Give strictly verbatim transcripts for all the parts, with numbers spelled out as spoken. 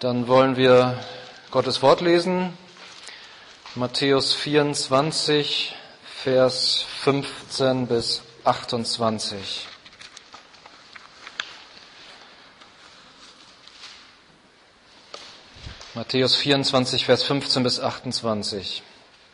Dann wollen wir Gottes Wort lesen. Matthäus vierundzwanzig, Vers fünfzehn bis achtundzwanzig. Matthäus vierundzwanzig, Vers fünfzehn bis achtundzwanzig.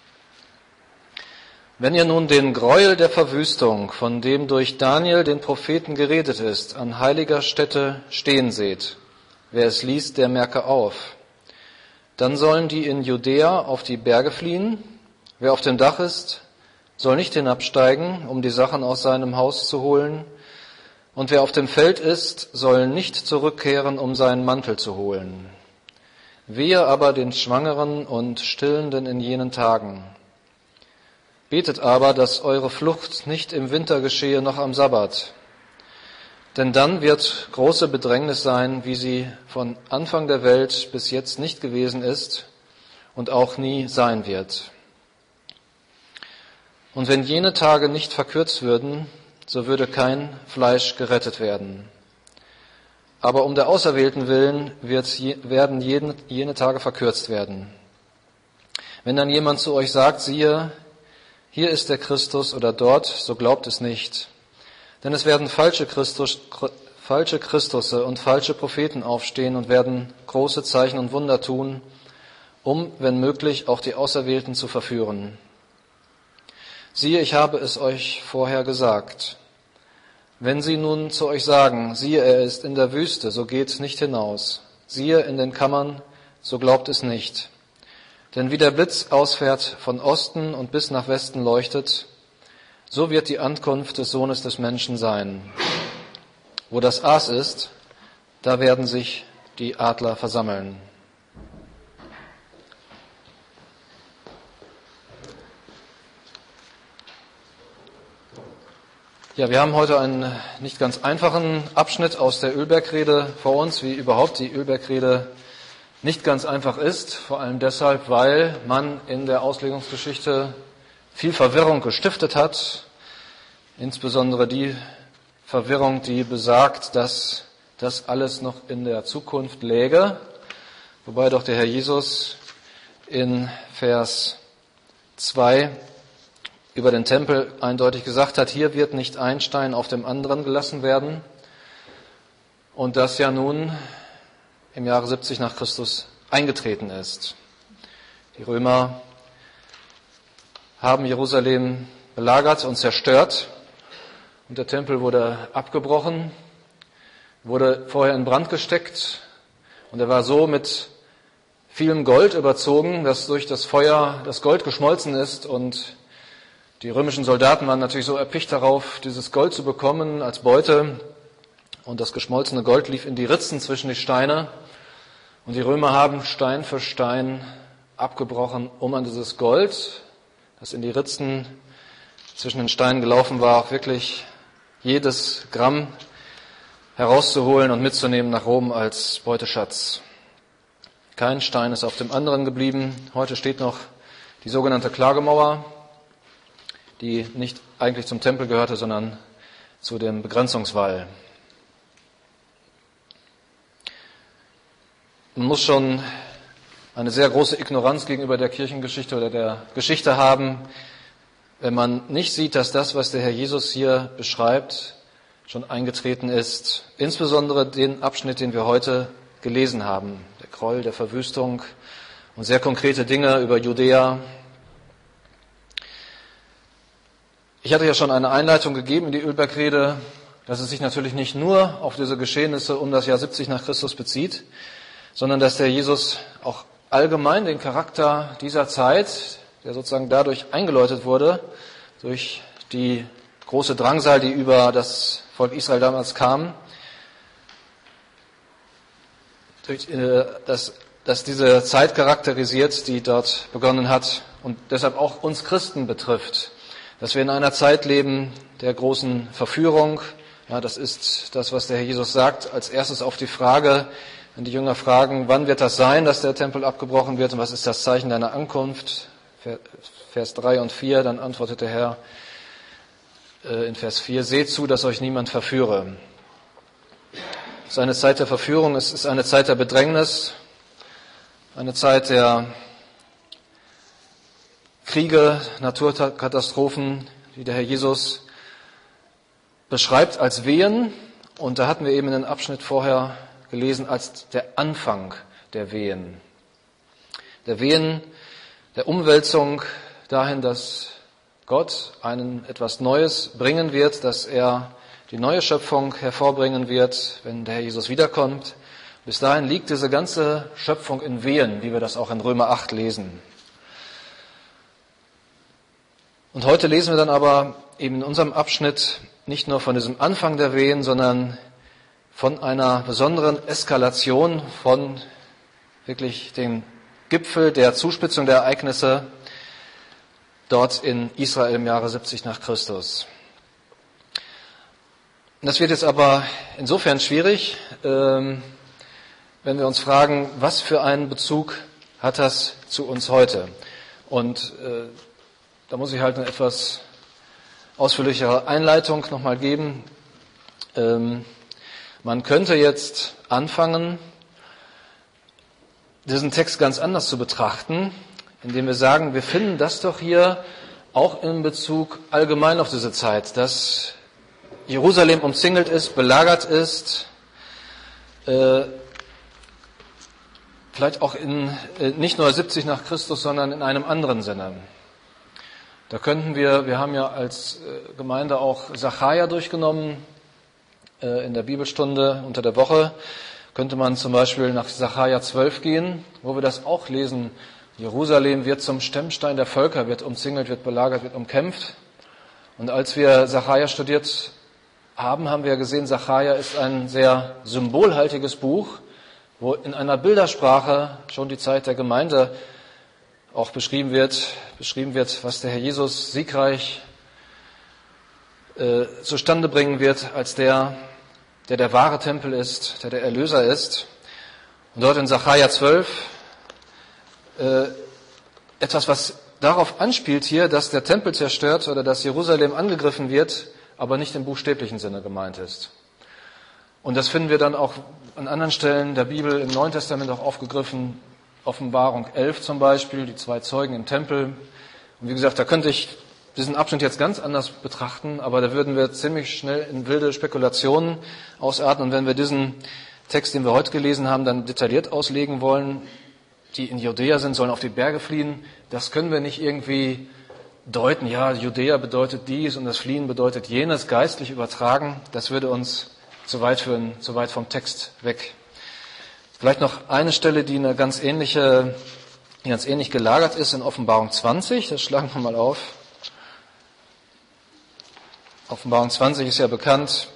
Wenn ihr nun den Gräuel der Verwüstung, von dem durch Daniel den Propheten geredet ist, an heiliger Stätte stehen seht, wer es liest, der merke auf. Dann sollen die in Judäa auf die Berge fliehen. Wer auf dem Dach ist, soll nicht hinabsteigen, um die Sachen aus seinem Haus zu holen. Und wer auf dem Feld ist, soll nicht zurückkehren, um seinen Mantel zu holen. Wehe aber den Schwangeren und Stillenden in jenen Tagen. Betet aber, dass eure Flucht nicht im Winter geschehe, noch am Sabbat. Denn dann wird große Bedrängnis sein, wie sie von Anfang der Welt bis jetzt nicht gewesen ist und auch nie sein wird. Und wenn jene Tage nicht verkürzt würden, so würde kein Fleisch gerettet werden. Aber um der Auserwählten willen wird, werden jene, jene Tage verkürzt werden. Wenn dann jemand zu euch sagt, siehe, hier ist der Christus oder dort, so glaubt es nicht. Denn es werden falsche Christus, falsche Christusse und falsche Propheten aufstehen und werden große Zeichen und Wunder tun, um, wenn möglich, auch die Auserwählten zu verführen. Siehe, ich habe es euch vorher gesagt. Wenn sie nun zu euch sagen, siehe, er ist in der Wüste, so geht nicht hinaus. Siehe, in den Kammern, so glaubt es nicht. Denn wie der Blitz ausfährt von Osten und bis nach Westen leuchtet, so wird die Ankunft des Sohnes des Menschen sein. Wo das Aas ist, da werden sich die Adler versammeln. Ja, wir haben heute einen nicht ganz einfachen Abschnitt aus der Ölbergrede vor uns, wie überhaupt die Ölbergrede nicht ganz einfach ist, vor allem deshalb, weil man in der Auslegungsgeschichte viel Verwirrung gestiftet hat, insbesondere die Verwirrung, die besagt, dass das alles noch in der Zukunft läge, wobei doch der Herr Jesus in Vers zwei über den Tempel eindeutig gesagt hat, hier wird nicht ein Stein auf dem anderen gelassen werden, und das ja nun im Jahre siebzig nach Christus eingetreten ist. Die Römer haben Jerusalem belagert und zerstört und der Tempel wurde abgebrochen, wurde vorher in Brand gesteckt und er war so mit vielem Gold überzogen, dass durch das Feuer das Gold geschmolzen ist, und die römischen Soldaten waren natürlich so erpicht darauf, dieses Gold zu bekommen als Beute, und das geschmolzene Gold lief in die Ritzen zwischen die Steine, und die Römer haben Stein für Stein abgebrochen, um an dieses Gold, das in die Ritzen zwischen den Steinen gelaufen war, auch wirklich jedes Gramm herauszuholen und mitzunehmen nach Rom als Beuteschatz. Kein Stein ist auf dem anderen geblieben. Heute steht noch die sogenannte Klagemauer, die nicht eigentlich zum Tempel gehörte, sondern zu dem Begrenzungswall. Man muss schon eine sehr große Ignoranz gegenüber der Kirchengeschichte oder der Geschichte haben, wenn man nicht sieht, dass das, was der Herr Jesus hier beschreibt, schon eingetreten ist. Insbesondere den Abschnitt, den wir heute gelesen haben, der Gräuel der Verwüstung und sehr konkrete Dinge über Judäa. Ich hatte ja schon eine Einleitung gegeben in die Ölbergrede, dass es sich natürlich nicht nur auf diese Geschehnisse um das Jahr siebzig nach Christus bezieht, sondern dass der Jesus auch allgemein den Charakter dieser Zeit, der sozusagen dadurch eingeläutet wurde, durch die große Drangsal, die über das Volk Israel damals kam, durch, äh, dass, dass diese Zeit charakterisiert, die dort begonnen hat und deshalb auch uns Christen betrifft, dass wir in einer Zeit leben der großen Verführung. Ja, das ist das, was der Herr Jesus sagt, als erstes auf die Frage, wenn die Jünger fragen, wann wird das sein, dass der Tempel abgebrochen wird und was ist das Zeichen deiner Ankunft? Vers drei und vier, dann antwortet der Herr äh, in Vers vier, seht zu, dass euch niemand verführe. Es ist eine Zeit der Verführung, es ist eine Zeit der Bedrängnis, Eine Zeit der Kriege, Naturkatastrophen, die der Herr Jesus beschreibt als Wehen. Und da hatten wir eben in den Abschnitt vorher gelesen als der Anfang der Wehen. Der Wehen, der Umwälzung dahin, dass Gott einen etwas Neues bringen wird, dass er die neue Schöpfung hervorbringen wird, wenn der Herr Jesus wiederkommt. Bis dahin liegt diese ganze Schöpfung in Wehen, wie wir das auch in Römer acht lesen. Und heute lesen wir dann aber eben in unserem Abschnitt nicht nur von diesem Anfang der Wehen, sondern von einer besonderen Eskalation, von wirklich dem Gipfel der Zuspitzung der Ereignisse dort in Israel im Jahre siebzig nach Christus. Das wird jetzt aber insofern schwierig, ähm, wenn wir uns fragen, was für einen Bezug hat das zu uns heute? Und äh, da muss ich halt eine etwas ausführlichere Einleitung nochmal geben. Ähm, man könnte jetzt anfangen, diesen Text ganz anders zu betrachten, indem wir sagen, wir finden das doch hier auch in Bezug allgemein auf diese Zeit, dass Jerusalem umzingelt ist, belagert ist, äh, vielleicht auch in äh, nicht nur siebzig nach Christus, sondern in einem anderen Sinne. Da könnten wir, wir haben ja als äh, Gemeinde auch Sacharja durchgenommen äh, in der Bibelstunde unter der Woche, könnte man zum Beispiel nach Sacharja zwölf gehen, wo wir das auch lesen. Jerusalem wird zum Stemmstein der Völker, wird umzingelt, wird belagert, wird umkämpft. Und als wir Sacharja studiert haben, haben wir gesehen, Sacharja ist ein sehr symbolhaltiges Buch, wo in einer Bildersprache schon die Zeit der Gemeinde auch beschrieben wird, beschrieben wird, was der Herr Jesus siegreich äh, zustande bringen wird, als der, der der wahre Tempel ist, der der Erlöser ist. Und dort in Sacharja zwölf äh, etwas, was darauf anspielt hier, dass der Tempel zerstört oder dass Jerusalem angegriffen wird, aber nicht im buchstäblichen Sinne gemeint ist. Und das finden wir dann auch an anderen Stellen der Bibel im Neuen Testament auch aufgegriffen. Offenbarung elf zum Beispiel, die zwei Zeugen im Tempel. Und wie gesagt, da könnte ich diesen Abschnitt jetzt ganz anders betrachten, aber da würden wir ziemlich schnell in wilde Spekulationen ausarten. Und wenn wir diesen Text, den wir heute gelesen haben, dann detailliert auslegen wollen, die in Judäa sind, sollen auf die Berge fliehen, das können wir nicht irgendwie deuten, ja, Judäa bedeutet dies und das Fliehen bedeutet jenes, geistlich übertragen. Das würde uns zu weit führen, zu weit vom Text weg. Vielleicht noch eine Stelle, die eine ganz ähnliche, die ganz ähnlich gelagert ist in Offenbarung zwanzig. Das schlagen wir mal auf. Offenbarung zwanzig ist ja bekannt,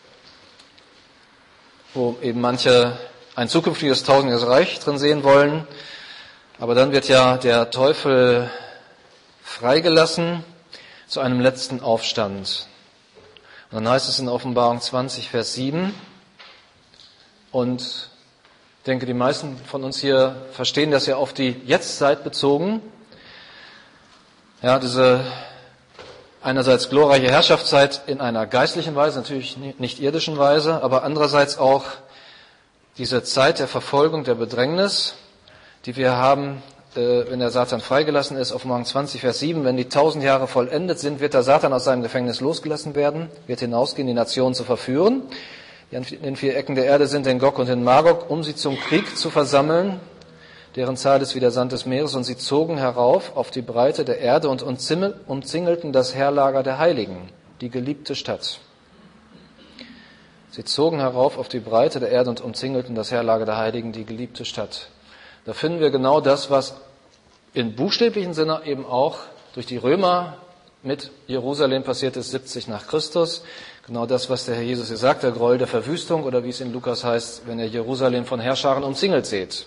wo eben manche ein zukünftiges tausendjähriges Reich drin sehen wollen. Aber dann wird ja der Teufel freigelassen zu einem letzten Aufstand. Und dann heißt es in Offenbarung zwanzig, Vers sieben, und ich denke, die meisten von uns hier verstehen das ja auf die Jetztzeit bezogen. Ja, diese einerseits glorreiche Herrschaftszeit in einer geistlichen Weise, natürlich nicht irdischen Weise, aber andererseits auch diese Zeit der Verfolgung, der Bedrängnis, die wir haben, äh, wenn der Satan freigelassen ist. Offenbarung zwanzig, Vers sieben, wenn die tausend Jahre vollendet sind, wird der Satan aus seinem Gefängnis losgelassen werden, wird hinausgehen, die Nationen zu verführen, die an den vier Ecken der Erde sind, den Gog und den Magog, um sie zum Krieg zu versammeln, deren Zahl ist wie der Sand des Meeres, und sie zogen herauf auf die Breite der Erde und umzingelten das Heerlager der Heiligen, die geliebte Stadt. Sie zogen herauf auf die Breite der Erde und umzingelten das Heerlager der Heiligen, die geliebte Stadt. Da finden wir genau das, was in buchstäblichen Sinne eben auch durch die Römer mit Jerusalem passiert ist, siebzig nach Christus. Genau das, was der Herr Jesus hier sagt, der Gräuel der Verwüstung, oder wie es in Lukas heißt, wenn er Jerusalem von Heerscharen umzingelt seht.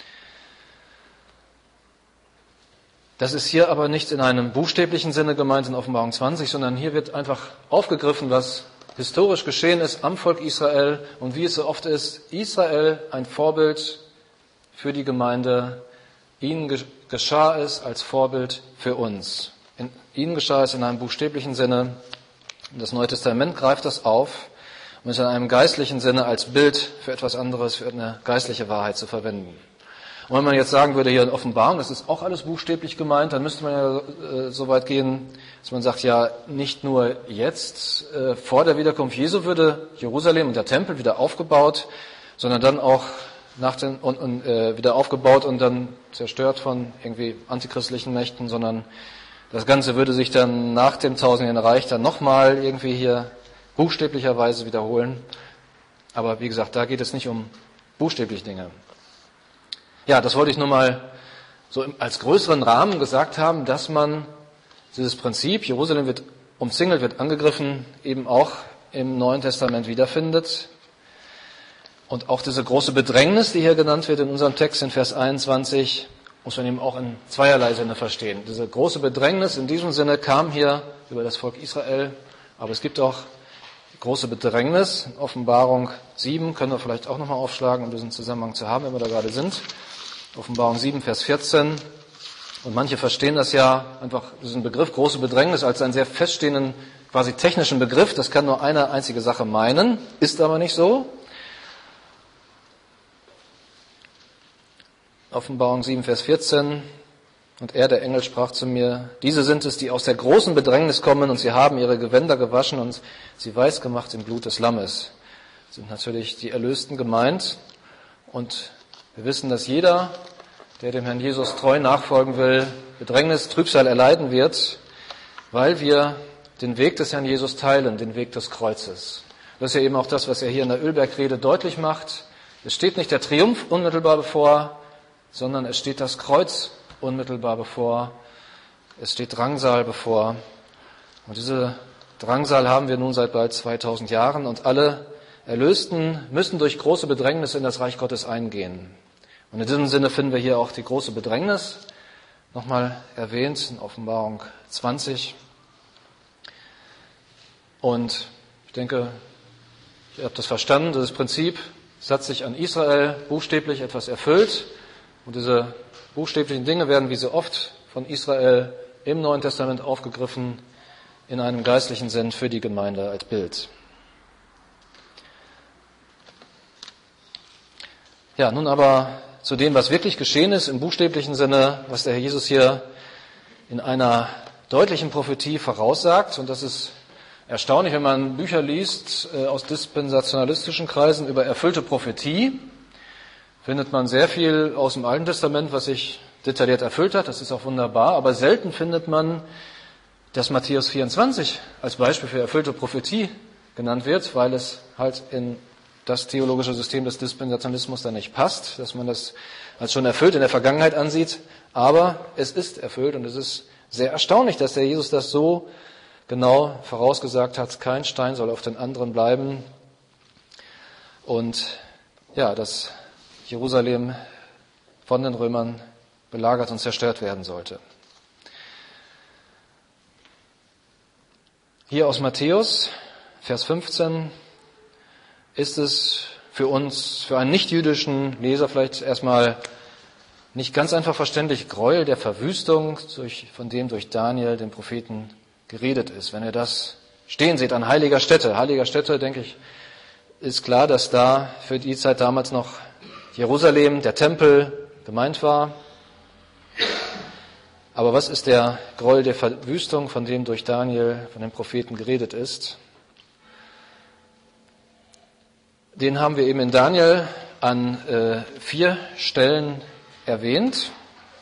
Das ist hier aber nicht in einem buchstäblichen Sinne gemeint in Offenbarung zwanzig, sondern hier wird einfach aufgegriffen, was historisch geschehen ist am Volk Israel und wie es so oft ist, Israel ein Vorbild für die Gemeinde, ihnen geschah es als Vorbild für uns. In, ihnen geschah es in einem buchstäblichen Sinne. Das Neue Testament greift das auf, um es in einem geistlichen Sinne als Bild für etwas anderes, für eine geistliche Wahrheit zu verwenden. Und wenn man jetzt sagen würde, hier in Offenbarung, das ist auch alles buchstäblich gemeint, dann müsste man ja äh, so weit gehen, dass man sagt, ja, nicht nur jetzt, äh, vor der Wiederkunft Jesu würde Jerusalem und der Tempel wieder aufgebaut, sondern dann auch nach den, und, und, äh, wieder aufgebaut und dann zerstört von irgendwie antichristlichen Mächten, sondern das Ganze würde sich dann nach dem tausendjährigen Reich dann nochmal irgendwie hier buchstäblicherweise wiederholen. Aber wie gesagt, da geht es nicht um buchstäbliche Dinge. Ja, das wollte ich nur mal so als größeren Rahmen gesagt haben, dass man dieses Prinzip, Jerusalem wird umzingelt, wird angegriffen, eben auch im Neuen Testament wiederfindet. Und auch diese große Bedrängnis, die hier genannt wird in unserem Text in Vers einundzwanzig, muss man eben auch in zweierlei Sinne verstehen. Diese große Bedrängnis in diesem Sinne kam hier über das Volk Israel, aber es gibt auch große Bedrängnis. In Offenbarung sieben können wir vielleicht auch nochmal aufschlagen, um diesen Zusammenhang zu haben, wenn wir da gerade sind. Offenbarung sieben, Vers vierzehn. Und manche verstehen das ja einfach, diesen Begriff große Bedrängnis, als einen sehr feststehenden, quasi technischen Begriff. Das kann nur eine einzige Sache meinen, ist aber nicht so. Offenbarung sieben, Vers vierzehn. Und er, der Engel, sprach zu mir, diese sind es, die aus der großen Bedrängnis kommen, und sie haben ihre Gewänder gewaschen und sie weiß gemacht im Blut des Lammes. Das sind natürlich die Erlösten gemeint. Und wir wissen, dass jeder, der dem Herrn Jesus treu nachfolgen will, Bedrängnis, Trübsal erleiden wird, weil wir den Weg des Herrn Jesus teilen, den Weg des Kreuzes. Das ist ja eben auch das, was er hier in der Ölbergrede deutlich macht. Es steht nicht der Triumph unmittelbar bevor, sondern es steht das Kreuz unmittelbar bevor, es steht Drangsal bevor. Und diese Drangsal haben wir nun seit bald zweitausend Jahren und alle Erlösten müssen durch große Bedrängnis in das Reich Gottes eingehen. Und in diesem Sinne finden wir hier auch die große Bedrängnis, nochmal erwähnt in Offenbarung zwanzig. Und ich denke, ihr habt das verstanden, dieses Prinzip, es hat sich an Israel buchstäblich etwas erfüllt. Und diese buchstäblichen Dinge werden wie so oft von Israel im Neuen Testament aufgegriffen in einem geistlichen Sinn für die Gemeinde als Bild. Ja, nun aber zu dem, was wirklich geschehen ist im buchstäblichen Sinne, was der Herr Jesus hier in einer deutlichen Prophetie voraussagt. Und das ist erstaunlich, wenn man Bücher liest äh, aus dispensationalistischen Kreisen über erfüllte Prophetie, findet man sehr viel aus dem Alten Testament, was sich detailliert erfüllt hat. Das ist auch wunderbar. Aber selten findet man, dass Matthäus vierundzwanzig als Beispiel für erfüllte Prophetie genannt wird, weil es halt in das theologische System des Dispensationalismus dann nicht passt, dass man das als schon erfüllt in der Vergangenheit ansieht. Aber es ist erfüllt und es ist sehr erstaunlich, dass der Jesus das so genau vorausgesagt hat. Kein Stein soll auf den anderen bleiben. Und ja, dass Jerusalem von den Römern belagert und zerstört werden sollte. Hier aus Matthäus, Vers fünfzehn, ist es für uns, für einen nichtjüdischen Leser vielleicht erstmal nicht ganz einfach verständlich, Gräuel der Verwüstung, durch, von dem durch Daniel, den Propheten, geredet ist. Wenn ihr das stehen seht an heiliger Stätte, heiliger Stätte, denke ich, ist klar, dass da für die Zeit damals noch Jerusalem, der Tempel, gemeint war. Aber was ist der Gräuel der Verwüstung, von dem durch Daniel, von den Propheten geredet ist? Den haben wir eben in Daniel an äh, vier Stellen erwähnt.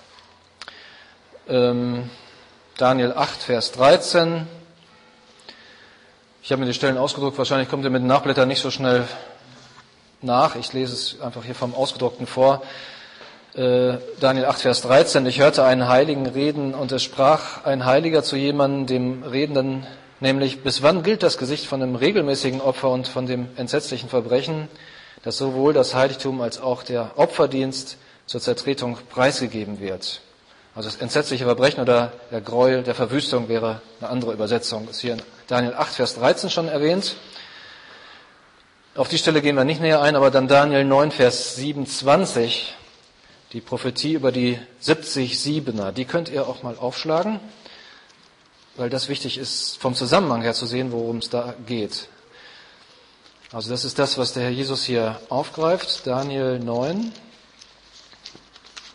Ähm, Daniel acht, Vers dreizehn. Ich habe mir die Stellen ausgedruckt, wahrscheinlich kommt ihr mit den Nachblättern nicht so schnell nach. Ich lese es einfach hier vom Ausgedruckten vor. Äh, Daniel acht, Vers dreizehn. Ich hörte einen Heiligen reden und es sprach ein Heiliger zu jemandem, dem Redenden, nämlich, bis wann gilt das Gesicht von dem regelmäßigen Opfer und von dem entsetzlichen Verbrechen, dass sowohl das Heiligtum als auch der Opferdienst zur Zertretung preisgegeben wird? Also das entsetzliche Verbrechen oder der Gräuel der Verwüstung wäre eine andere Übersetzung. Ist hier in Daniel acht, Vers dreizehn schon erwähnt. Auf die Stelle gehen wir nicht näher ein, aber dann Daniel neun, Vers siebenundzwanzig, die Prophetie über die siebzig Siebener, die könnt ihr auch mal aufschlagen, weil das wichtig ist, vom Zusammenhang her zu sehen, worum es da geht. Also das ist das, was der Herr Jesus hier aufgreift, Daniel neun.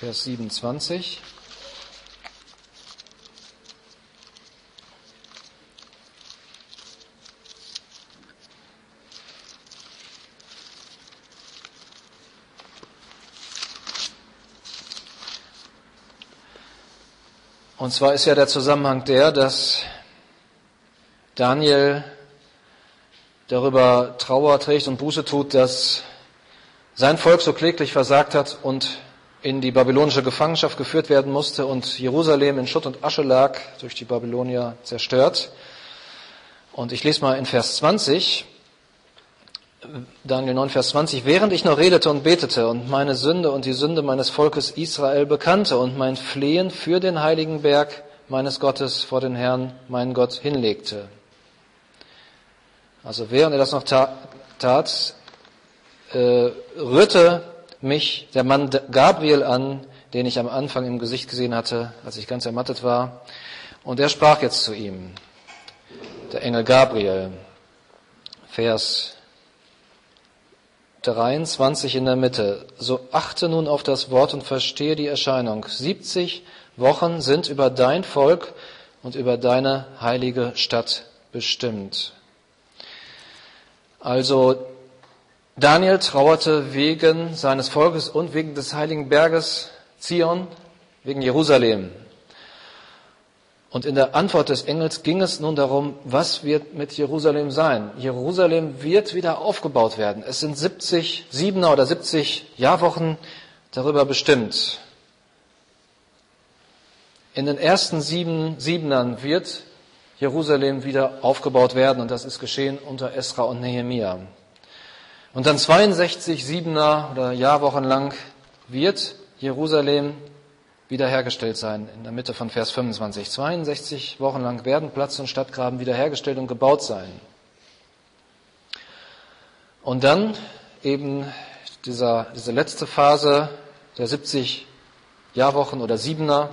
Vers siebenundzwanzig. Und zwar ist ja der Zusammenhang der, dass Daniel darüber Trauer trägt und Buße tut, dass sein Volk so kläglich versagt hat und in die babylonische Gefangenschaft geführt werden musste und Jerusalem in Schutt und Asche lag, durch die Babylonier zerstört. Und ich lese mal in Vers zwanzig, Daniel neun, Vers zwanzig, während ich noch redete und betete und meine Sünde und die Sünde meines Volkes Israel bekannte und mein Flehen für den heiligen Berg meines Gottes vor den Herrn, meinen Gott, hinlegte. Also während er das noch tat, tat äh, rührte mich der Mann Gabriel an, den ich am Anfang im Gesicht gesehen hatte, als ich ganz ermattet war. Und er sprach jetzt zu ihm, der Engel Gabriel, Vers dreiundzwanzig in der Mitte. So achte nun auf das Wort und verstehe die Erscheinung. siebzig Wochen sind über dein Volk und über deine heilige Stadt bestimmt. Also Daniel trauerte wegen seines Volkes und wegen des heiligen Berges Zion, wegen Jerusalem. Und in der Antwort des Engels ging es nun darum, was wird mit Jerusalem sein? Jerusalem wird wieder aufgebaut werden. Es sind siebzig Siebener oder siebzig Jahrwochen darüber bestimmt. In den ersten sieben Siebenern wird Jerusalem wieder aufgebaut werden und das ist geschehen unter Esra und Nehemia. Und dann zweiundsechzig Siebener oder Jahrwochen lang wird Jerusalem wiederhergestellt sein, in der Mitte von Vers fünfundzwanzig. zweiundsechzig Wochen lang werden Platz- und Stadtgraben wiederhergestellt und gebaut sein. Und dann eben dieser, diese letzte Phase der siebzig Jahrwochen oder Siebener,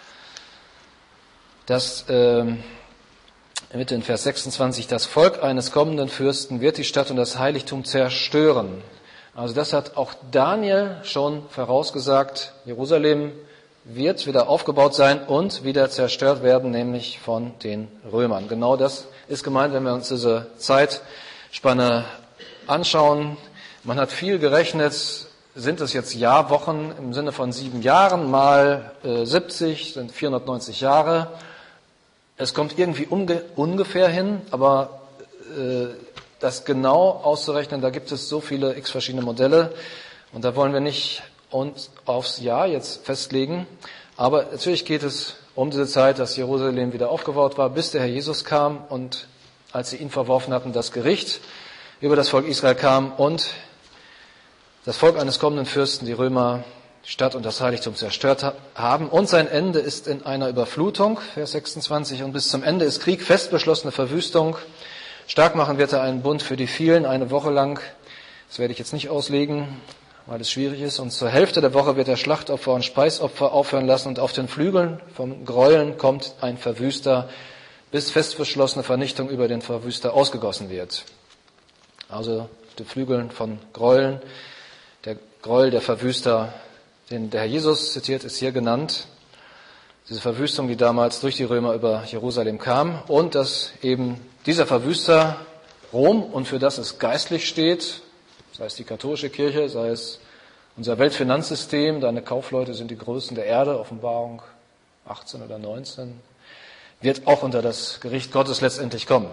das äh, Mitte in Vers sechsundzwanzig, das Volk eines kommenden Fürsten wird die Stadt und das Heiligtum zerstören. Also das hat auch Daniel schon vorausgesagt, Jerusalem wird wieder aufgebaut sein und wieder zerstört werden, nämlich von den Römern. Genau das ist gemeint, wenn wir uns diese Zeitspanne anschauen. Man hat viel gerechnet, sind es jetzt Jahrwochen im Sinne von sieben Jahren mal äh, siebzig, sind vierhundertneunzig Jahre. Es kommt irgendwie unge- ungefähr hin, aber äh, das genau auszurechnen, da gibt es so viele x verschiedene Modelle und da wollen wir nicht uns aufs Jahr jetzt festlegen. Aber natürlich geht es um diese Zeit, dass Jerusalem wieder aufgebaut war, bis der Herr Jesus kam und als sie ihn verworfen hatten, das Gericht über das Volk Israel kam und das Volk eines kommenden Fürsten, die Römer, die Stadt und das Heiligtum zerstört haben. Und sein Ende ist in einer Überflutung, Vers sechsundzwanzig, und bis zum Ende ist Krieg, fest beschlossene Verwüstung. Stark machen wird er einen Bund für die vielen, eine Woche lang. Das werde ich jetzt nicht auslegen, weil es schwierig ist. Und zur Hälfte der Woche wird er Schlachtopfer und Speisopfer aufhören lassen und auf den Flügeln vom Gräueln kommt ein Verwüster, bis fest beschlossene Vernichtung über den Verwüster ausgegossen wird. Also die Flügeln von Gräueln, der Gräuel der Verwüster, den der Herr Jesus zitiert, ist hier genannt. Diese Verwüstung, die damals durch die Römer über Jerusalem kam und dass eben dieser Verwüster Rom und für das es geistlich steht, sei es die katholische Kirche, sei es unser Weltfinanzsystem, deine Kaufleute sind die Größten der Erde, Offenbarung achtzehn oder neunzehn, wird auch unter das Gericht Gottes letztendlich kommen.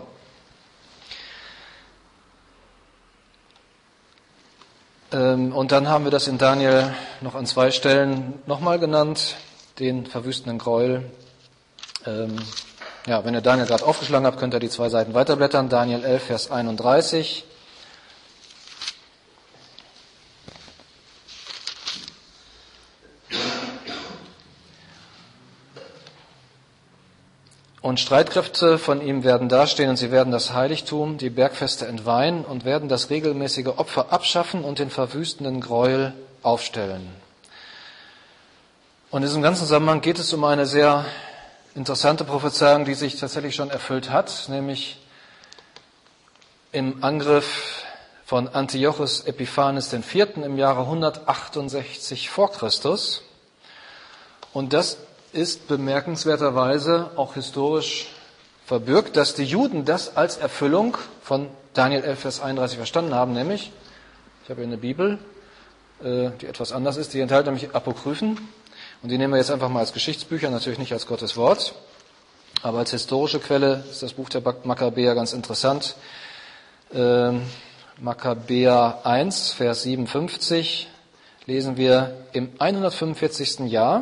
Und dann haben wir das in Daniel noch an zwei Stellen nochmal genannt, den verwüstenden Gräuel. Ja, wenn ihr Daniel gerade aufgeschlagen habt, könnt ihr die zwei Seiten weiterblättern. Daniel elf, Vers einunddreißig. Und Streitkräfte von ihm werden dastehen und sie werden das Heiligtum, die Bergfeste entweihen und werden das regelmäßige Opfer abschaffen und den verwüstenden Gräuel aufstellen. Und in diesem ganzen Zusammenhang geht es um eine sehr interessante Prophezeiung, die sich tatsächlich schon erfüllt hat, nämlich im Angriff von Antiochus Epiphanes der Vierte im Jahre hundertachtundsechzig vor Christus. Und das ist bemerkenswerterweise auch historisch verbürgt, dass die Juden das als Erfüllung von Daniel elf, Vers einunddreißig verstanden haben, nämlich, ich habe hier eine Bibel, die etwas anders ist, die enthält nämlich Apokryphen, und die nehmen wir jetzt einfach mal als Geschichtsbücher, natürlich nicht als Gottes Wort, aber als historische Quelle ist das Buch der Makkabäer ganz interessant. Ähm, Makkabäer eins, Vers siebenundfünfzig, lesen wir im hundertfünfundvierzigsten Jahr,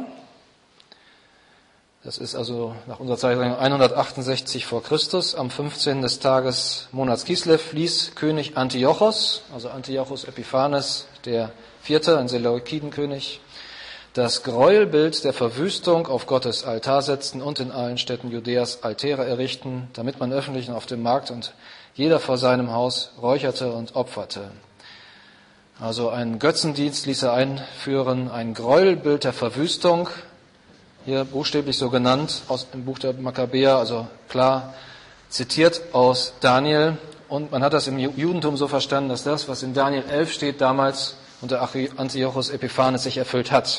das ist also nach unserer Zeitrechnung hundertachtundsechzig vor Christus, am fünfzehnten des Tages Monats Kislev ließ König Antiochos, also Antiochos Epiphanes, der Vierte, ein Seleukidenkönig, das Gräuelbild der Verwüstung auf Gottes Altar setzen und in allen Städten Judäas Altäre errichten, damit man öffentlich und auf dem Markt und jeder vor seinem Haus räucherte und opferte. Also einen Götzendienst ließ er einführen, ein Gräuelbild der Verwüstung, hier buchstäblich so genannt, aus dem Buch der Makkabäer, also klar zitiert aus Daniel. Und man hat das im Judentum so verstanden, dass das, was in Daniel elf steht, damals unter Antiochos Epiphanes sich erfüllt hat.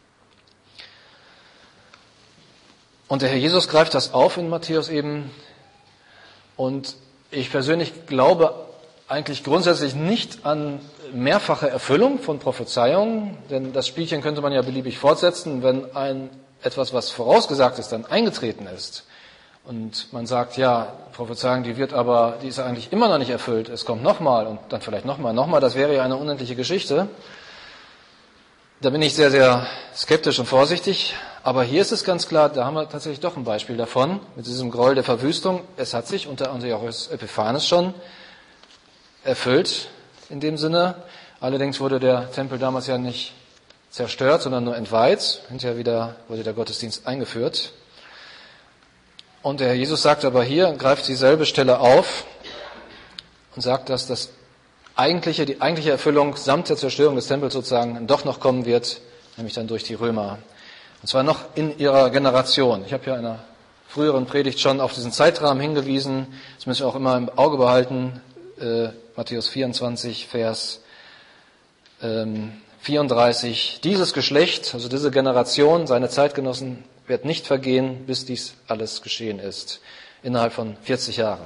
Und der Herr Jesus greift das auf in Matthäus eben. Und ich persönlich glaube eigentlich grundsätzlich nicht an mehrfache Erfüllung von Prophezeiungen, denn das Spielchen könnte man ja beliebig fortsetzen, wenn ein etwas, was vorausgesagt ist, dann eingetreten ist. Und man sagt, ja, Prophezeiung, die wird aber, die ist ja eigentlich immer noch nicht erfüllt. Es kommt nochmal und dann vielleicht nochmal, nochmal. Das wäre ja eine unendliche Geschichte. Da bin ich sehr, sehr skeptisch und vorsichtig. Aber hier ist es ganz klar, da haben wir tatsächlich doch ein Beispiel davon, mit diesem Gräuel der Verwüstung. Es hat sich unter Antiochos Epiphanes schon erfüllt, in dem Sinne. Allerdings wurde der Tempel damals ja nicht zerstört, sondern nur entweiht. Hinterher wieder wurde der Gottesdienst eingeführt. Und der Herr Jesus sagt aber hier, greift dieselbe Stelle auf und sagt, dass das eigentliche, die eigentliche Erfüllung samt der Zerstörung des Tempels sozusagen doch noch kommen wird, nämlich dann durch die Römer. Und zwar noch in ihrer Generation. Ich habe ja in einer früheren Predigt schon auf diesen Zeitrahmen hingewiesen. Das müssen wir auch immer im Auge behalten. Äh, Matthäus vierundzwanzig, Vers ähm, vierunddreißig. Dieses Geschlecht, also diese Generation, seine Zeitgenossen, wird nicht vergehen, bis dies alles geschehen ist. Innerhalb von vierzig Jahren.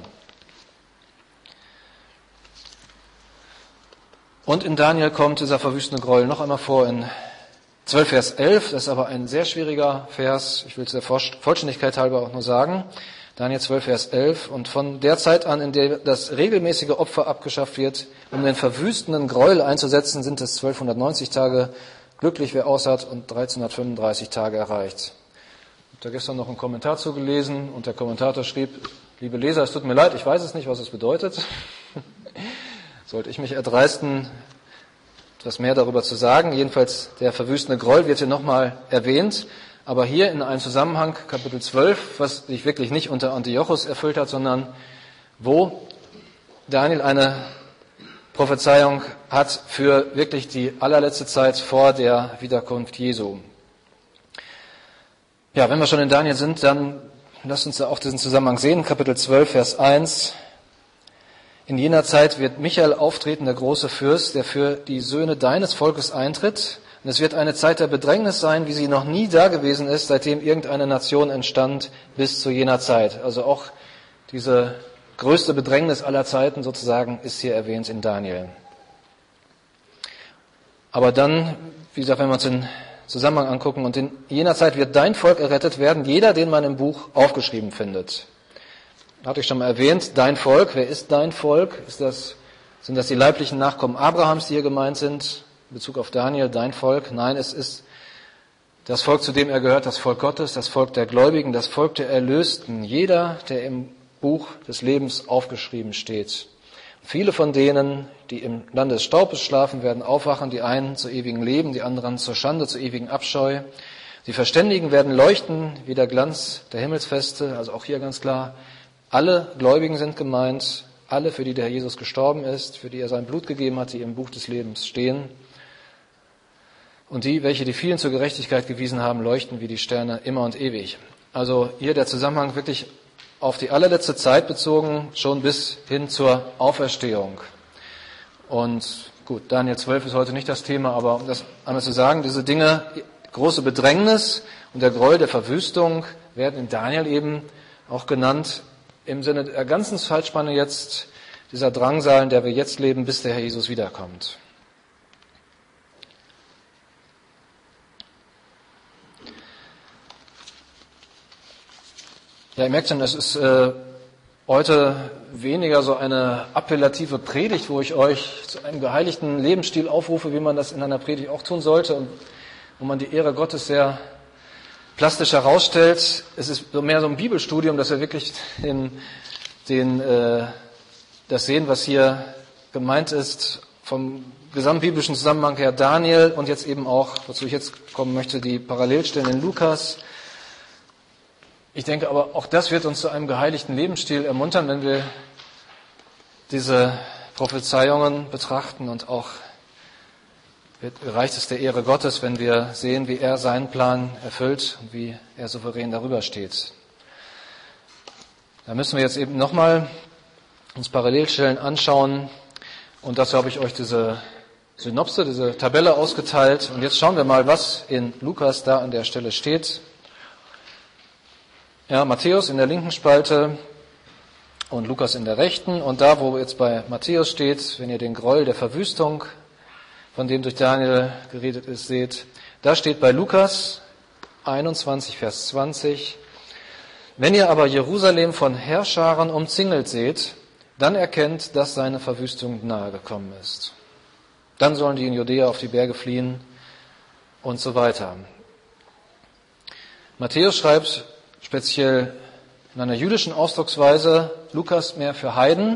Und in Daniel kommt dieser verwüstende Gräuel noch einmal vor in zwölf, Vers elf. Das ist aber ein sehr schwieriger Vers. Ich will es der Vollständigkeit halber auch nur sagen. Daniel zwölf, Vers elf. Und von der Zeit an, in der das regelmäßige Opfer abgeschafft wird, um den verwüstenden Gräuel einzusetzen, sind es zwölfhundertneunzig Tage. Glücklich, wer aushat, und dreizehnhundertfünfunddreißig Tage erreicht. Ich habe da gestern noch einen Kommentar zugelesen und der Kommentator schrieb, liebe Leser, es tut mir leid, ich weiß es nicht, was es bedeutet. Sollte ich mich erdreisten, etwas mehr darüber zu sagen. Jedenfalls der verwüstende Gräuel wird hier nochmal erwähnt. Aber hier in einem Zusammenhang, Kapitel zwölf, was sich wirklich nicht unter Antiochos erfüllt hat, sondern wo Daniel eine Prophezeiung hat für wirklich die allerletzte Zeit vor der Wiederkunft Jesu. Ja, wenn wir schon in Daniel sind, dann lasst uns da auch diesen Zusammenhang sehen. Kapitel zwölf, Vers eins. In jener Zeit wird Michael auftreten, der große Fürst, der für die Söhne deines Volkes eintritt. Und es wird eine Zeit der Bedrängnis sein, wie sie noch nie da gewesen ist, seitdem irgendeine Nation entstand bis zu jener Zeit. Also auch diese größte Bedrängnis aller Zeiten sozusagen ist hier erwähnt in Daniel. Aber dann, wie gesagt, wenn wir uns den Zusammenhang angucken, und in jener Zeit wird dein Volk errettet werden, jeder, den man im Buch aufgeschrieben findet. Hatte ich schon mal erwähnt, dein Volk. Wer ist dein Volk? Ist das, sind das die leiblichen Nachkommen Abrahams, die hier gemeint sind? In Bezug auf Daniel, dein Volk? Nein, es ist das Volk, zu dem er gehört, das Volk Gottes, das Volk der Gläubigen, das Volk der Erlösten. Jeder, der im Buch des Lebens aufgeschrieben steht. Viele von denen, die im Lande des Staubes schlafen, werden aufwachen, die einen zu ewigem Leben, die anderen zur Schande, zu ewigem Abscheu. Die Verständigen werden leuchten wie der Glanz der Himmelsfeste, also auch hier ganz klar, alle Gläubigen sind gemeint, alle, für die der Herr Jesus gestorben ist, für die er sein Blut gegeben hat, die im Buch des Lebens stehen. Und die, welche die vielen zur Gerechtigkeit gewiesen haben, leuchten wie die Sterne immer und ewig. Also hier der Zusammenhang wirklich auf die allerletzte Zeit bezogen, schon bis hin zur Auferstehung. Und gut, Daniel zwölf ist heute nicht das Thema, aber um das einmal zu sagen, diese Dinge große Bedrängnis und der Gräuel der Verwüstung werden in Daniel eben auch genannt, im Sinne der ganzen Zeitspanne jetzt, dieser Drangsal, in der wir jetzt leben, bis der Herr Jesus wiederkommt. Ja, ihr merkt schon, es ist äh, heute weniger so eine appellative Predigt, wo ich euch zu einem geheiligten Lebensstil aufrufe, wie man das in einer Predigt auch tun sollte und wo man die Ehre Gottes sehr plastisch herausstellt. Es ist so mehr so ein Bibelstudium, dass wir wirklich den, den, äh, das sehen, was hier gemeint ist, vom gesamtbiblischen Zusammenhang her Daniel und jetzt eben auch, wozu ich jetzt kommen möchte, die Parallelstellen in Lukas. Ich denke aber, auch das wird uns zu einem geheiligten Lebensstil ermuntern, wenn wir diese Prophezeiungen betrachten und auch reicht es der Ehre Gottes, wenn wir sehen, wie er seinen Plan erfüllt und wie er souverän darüber steht. Da müssen wir jetzt eben nochmal uns Parallelstellen anschauen und dazu habe ich euch diese Synopse, diese Tabelle ausgeteilt und jetzt schauen wir mal, was in Lukas da an der Stelle steht. Ja, Matthäus in der linken Spalte und Lukas in der rechten. Und da, wo jetzt bei Matthäus steht, wenn ihr den Gräuel der Verwüstung, von dem durch Daniel geredet ist, seht, da steht bei Lukas einundzwanzig, Vers zwanzig, wenn ihr aber Jerusalem von Heerscharen umzingelt seht, dann erkennt, dass seine Verwüstung nahe gekommen ist. Dann sollen die in Judäa auf die Berge fliehen und so weiter. Matthäus schreibt speziell in einer jüdischen Ausdrucksweise, Lukas mehr für Heiden.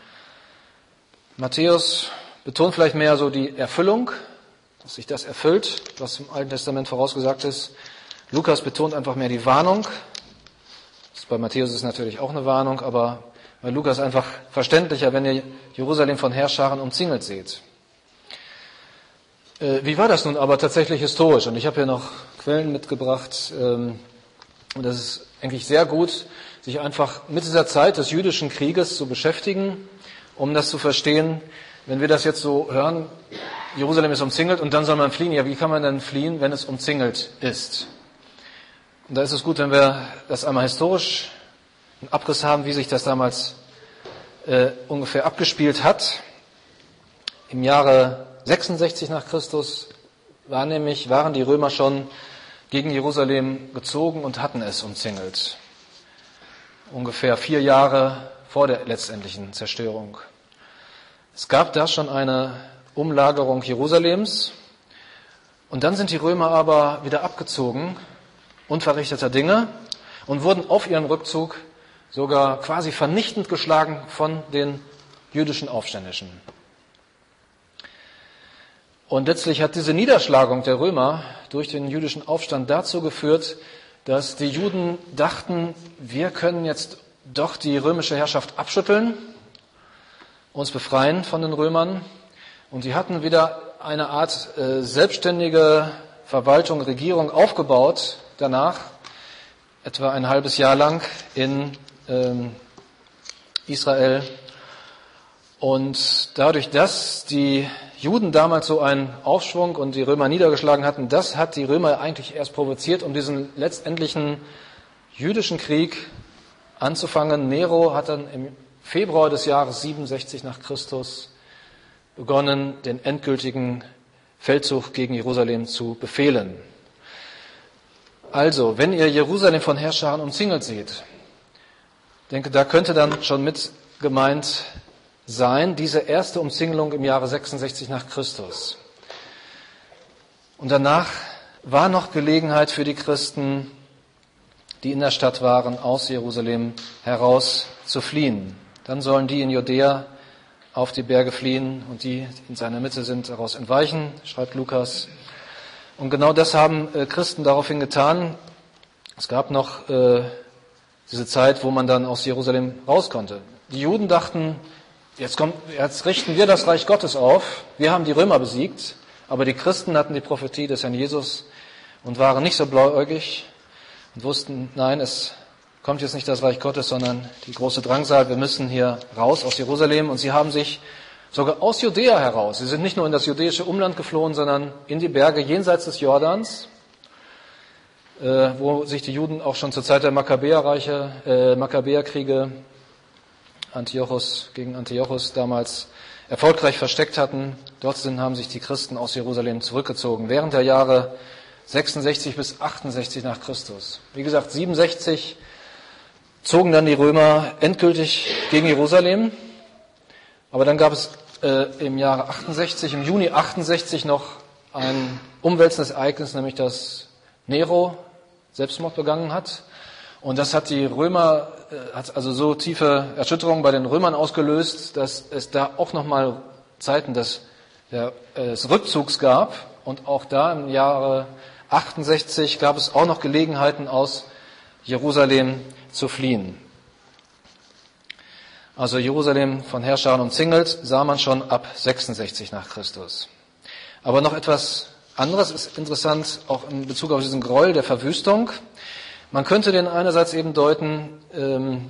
Matthäus betont vielleicht mehr so die Erfüllung, dass sich das erfüllt, was im Alten Testament vorausgesagt ist. Lukas betont einfach mehr die Warnung. Das bei Matthäus ist natürlich auch eine Warnung, aber bei Lukas einfach verständlicher, wenn ihr Jerusalem von Heerscharen umzingelt seht. Äh, wie war das nun aber tatsächlich historisch? Und ich habe hier noch Quellen mitgebracht. Ähm, Und das ist eigentlich sehr gut, sich einfach mit dieser Zeit des jüdischen Krieges zu beschäftigen, um das zu verstehen. Wenn wir das jetzt so hören, Jerusalem ist umzingelt und dann soll man fliehen. Ja, wie kann man denn fliehen, wenn es umzingelt ist? Und da ist es gut, wenn wir das einmal historisch einen Abriss haben, wie sich das damals äh, ungefähr abgespielt hat. Im Jahre sechsundsechzig nach Christus war nämlich, waren die Römer schon gegen Jerusalem gezogen und hatten es umzingelt. Ungefähr vier Jahre vor der letztendlichen Zerstörung. Es gab da schon eine Umlagerung Jerusalems und dann sind die Römer aber wieder abgezogen, unverrichteter Dinge, und wurden auf ihren Rückzug sogar quasi vernichtend geschlagen von den jüdischen Aufständischen. Und letztlich hat diese Niederschlagung der Römer durch den jüdischen Aufstand dazu geführt, dass die Juden dachten, wir können jetzt doch die römische Herrschaft abschütteln, uns befreien von den Römern. Und sie hatten wieder eine Art äh, selbstständige Verwaltung, Regierung aufgebaut, danach etwa ein halbes Jahr lang in ähm, Israel. Und dadurch, dass die Juden damals so einen Aufschwung und die Römer niedergeschlagen hatten, das hat die Römer eigentlich erst provoziert, um diesen letztendlichen jüdischen Krieg anzufangen. Nero hat dann im Februar des Jahres siebenundsechzig nach Christus begonnen, den endgültigen Feldzug gegen Jerusalem zu befehlen. Also, wenn ihr Jerusalem von Heerscharen umzingelt seht, denke, da könnte dann schon mit gemeint sein, diese erste Umzingelung im Jahre sechsundsechzig nach Christus. Und danach war noch Gelegenheit für die Christen, die in der Stadt waren, aus Jerusalem heraus zu fliehen. Dann sollen die in Judäa auf die Berge fliehen und die, die in seiner Mitte sind, daraus entweichen, schreibt Lukas. Und genau das haben äh, Christen daraufhin getan. Es gab noch äh, diese Zeit, wo man dann aus Jerusalem raus konnte. Die Juden dachten, Jetzt, kommt, jetzt richten wir das Reich Gottes auf. Wir haben die Römer besiegt, aber die Christen hatten die Prophetie des Herrn Jesus und waren nicht so blauäugig und wussten, nein, es kommt jetzt nicht das Reich Gottes, sondern die große Drangsal. Wir müssen hier raus aus Jerusalem. Und sie haben sich sogar aus Judäa heraus, sie sind nicht nur in das judäische Umland geflohen, sondern in die Berge jenseits des Jordans äh, wo sich die Juden auch schon zur Zeit der Makkabäerreiche, äh, Makkabäerkriege Antiochos gegen Antiochos damals erfolgreich versteckt hatten. Dorthin haben sich die Christen aus Jerusalem zurückgezogen, während der Jahre sechsundsechzig bis achtundsechzig nach Christus. Wie gesagt, siebenundsechzig zogen dann die Römer endgültig gegen Jerusalem. Aber dann gab es äh, im Jahre achtundsechzig, im Juni achtundsechzig noch ein umwälzendes Ereignis, nämlich dass Nero Selbstmord begangen hat. Und das hat die Römer, äh, hat also so tiefe Erschütterungen bei den Römern ausgelöst, dass es da auch nochmal Zeiten des, der, äh, des Rückzugs gab. Und auch da im Jahre achtundsechzig gab es auch noch Gelegenheiten, aus Jerusalem zu fliehen. Also Jerusalem von Heerscharen umzingelt, sah man schon ab sechsundsechzig nach Christus. Aber noch etwas anderes ist interessant, auch in Bezug auf diesen Gräuel der Verwüstung. Man könnte den einerseits eben deuten, ähm,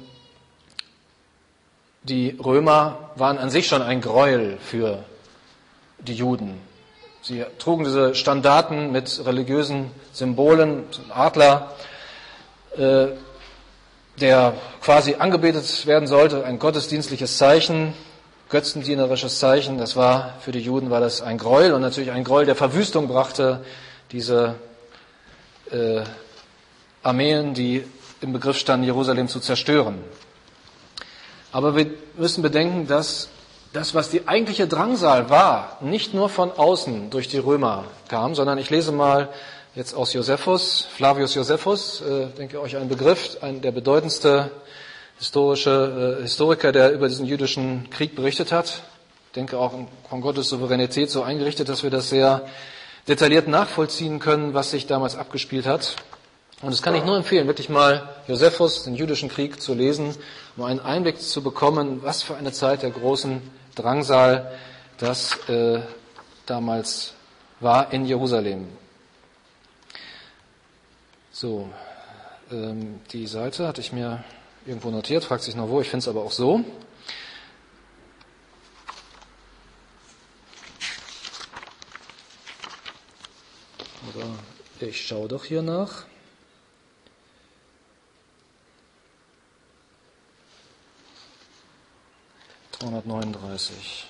die Römer waren an sich schon ein Gräuel für die Juden. Sie trugen diese Standarten mit religiösen Symbolen, Adler, äh, der quasi angebetet werden sollte, ein gottesdienstliches Zeichen, götzendienerisches Zeichen. Das war für die Juden war das ein Gräuel und natürlich ein Gräuel der Verwüstung brachte diese äh, Armeen, die im Begriff standen, Jerusalem zu zerstören. Aber wir müssen bedenken, dass das, was die eigentliche Drangsal war, nicht nur von außen durch die Römer kam, sondern ich lese mal jetzt aus Josephus, Flavius Josephus, äh, denke euch ein Begriff, ein, der bedeutendste historische äh, Historiker, der über diesen jüdischen Krieg berichtet hat. Ich denke auch von Gottes Souveränität so eingerichtet, dass wir das sehr detailliert nachvollziehen können, was sich damals abgespielt hat. Und das kann ich nur empfehlen, wirklich mal Josephus, den jüdischen Krieg, zu lesen, um einen Einblick zu bekommen, was für eine Zeit der großen Drangsal das äh, damals war in Jerusalem. So, ähm, die Seite hatte ich mir irgendwo notiert, fragt sich noch wo, ich finde es aber auch so. Oder ich schaue doch hier nach. dreihundertneununddreißig.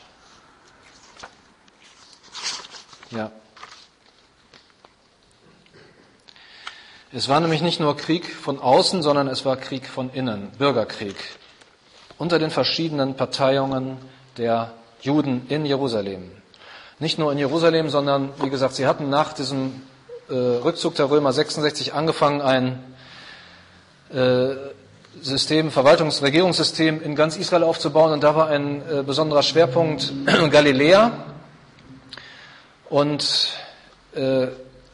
Ja. Es war nämlich nicht nur Krieg von außen, sondern es war Krieg von innen, Bürgerkrieg, unter den verschiedenen Parteiungen der Juden in Jerusalem. Nicht nur in Jerusalem, sondern, wie gesagt, sie hatten nach diesem äh, Rückzug der Römer sechsundsechzig angefangen, ein äh, System, Verwaltungs-, Regierungssystem in ganz Israel aufzubauen. Und da war ein äh, besonderer Schwerpunkt Galiläa. Und äh,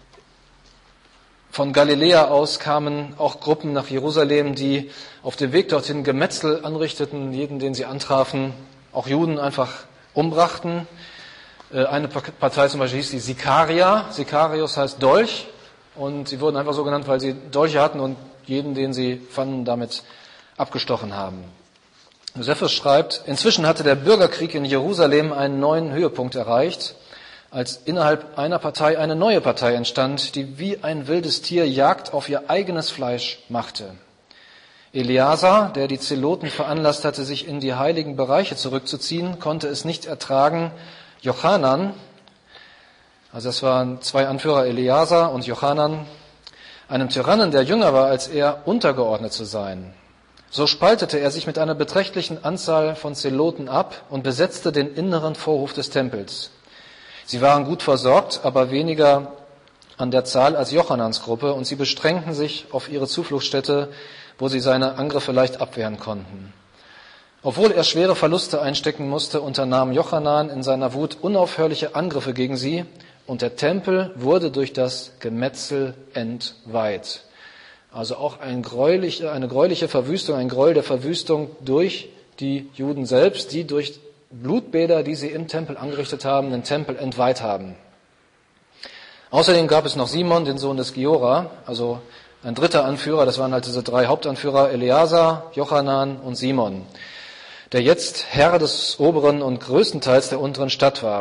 von Galiläa aus kamen auch Gruppen nach Jerusalem, die auf dem Weg dorthin Gemetzel anrichteten, jeden, den sie antrafen, auch Juden einfach umbrachten. Äh, eine Partei zum Beispiel hieß die Sikaria. Sikarius heißt Dolch. Und sie wurden einfach so genannt, weil sie Dolche hatten und jeden, den sie fanden, damit abgestochen haben. Josephus schreibt, inzwischen hatte der Bürgerkrieg in Jerusalem einen neuen Höhepunkt erreicht, als innerhalb einer Partei eine neue Partei entstand, die wie ein wildes Tier Jagd auf ihr eigenes Fleisch machte. Eleazar, der die Zeloten veranlasst hatte, sich in die heiligen Bereiche zurückzuziehen, konnte es nicht ertragen, Jochanan, also das waren zwei Anführer, Eleazar und Jochanan, einem Tyrannen, der jünger war als er, untergeordnet zu sein. So spaltete er sich mit einer beträchtlichen Anzahl von Zeloten ab und besetzte den inneren Vorhof des Tempels. Sie waren gut versorgt, aber weniger an der Zahl als Jochanans Gruppe, und sie beschränkten sich auf ihre Zufluchtsstätte, wo sie seine Angriffe leicht abwehren konnten. Obwohl er schwere Verluste einstecken musste, unternahm Jochanan in seiner Wut unaufhörliche Angriffe gegen sie, und der Tempel wurde durch das Gemetzel entweiht. Also auch ein gräuliche, eine gräuliche Verwüstung, ein Gräuel der Verwüstung durch die Juden selbst, die durch Blutbäder, die sie im Tempel angerichtet haben, den Tempel entweiht haben. Außerdem gab es noch Simon, den Sohn des Giora, also ein dritter Anführer, das waren halt diese drei Hauptanführer, Eleazar, Jochanan und Simon, der jetzt Herr des oberen und größten Teils der unteren Stadt war.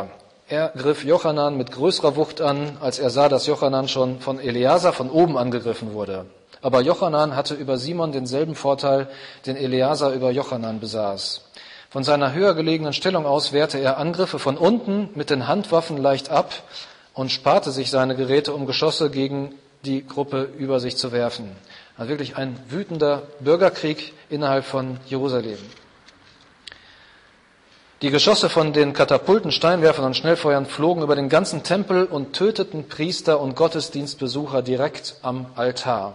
er griff Jochanan mit größerer Wucht an, als er sah, dass Jochanan schon von Eleazar von oben angegriffen wurde. Aber Jochanan hatte über Simon denselben Vorteil, den Eleazar über Jochanan besaß. Von seiner höher gelegenen Stellung aus wehrte er Angriffe von unten mit den Handwaffen leicht ab und sparte sich seine Geräte, um Geschosse gegen die Gruppe über sich zu werfen. Also wirklich ein wütender Bürgerkrieg innerhalb von Jerusalem. Die Geschosse von den Katapulten, Steinwerfern und Schnellfeuern flogen über den ganzen Tempel und töteten Priester und Gottesdienstbesucher direkt am Altar.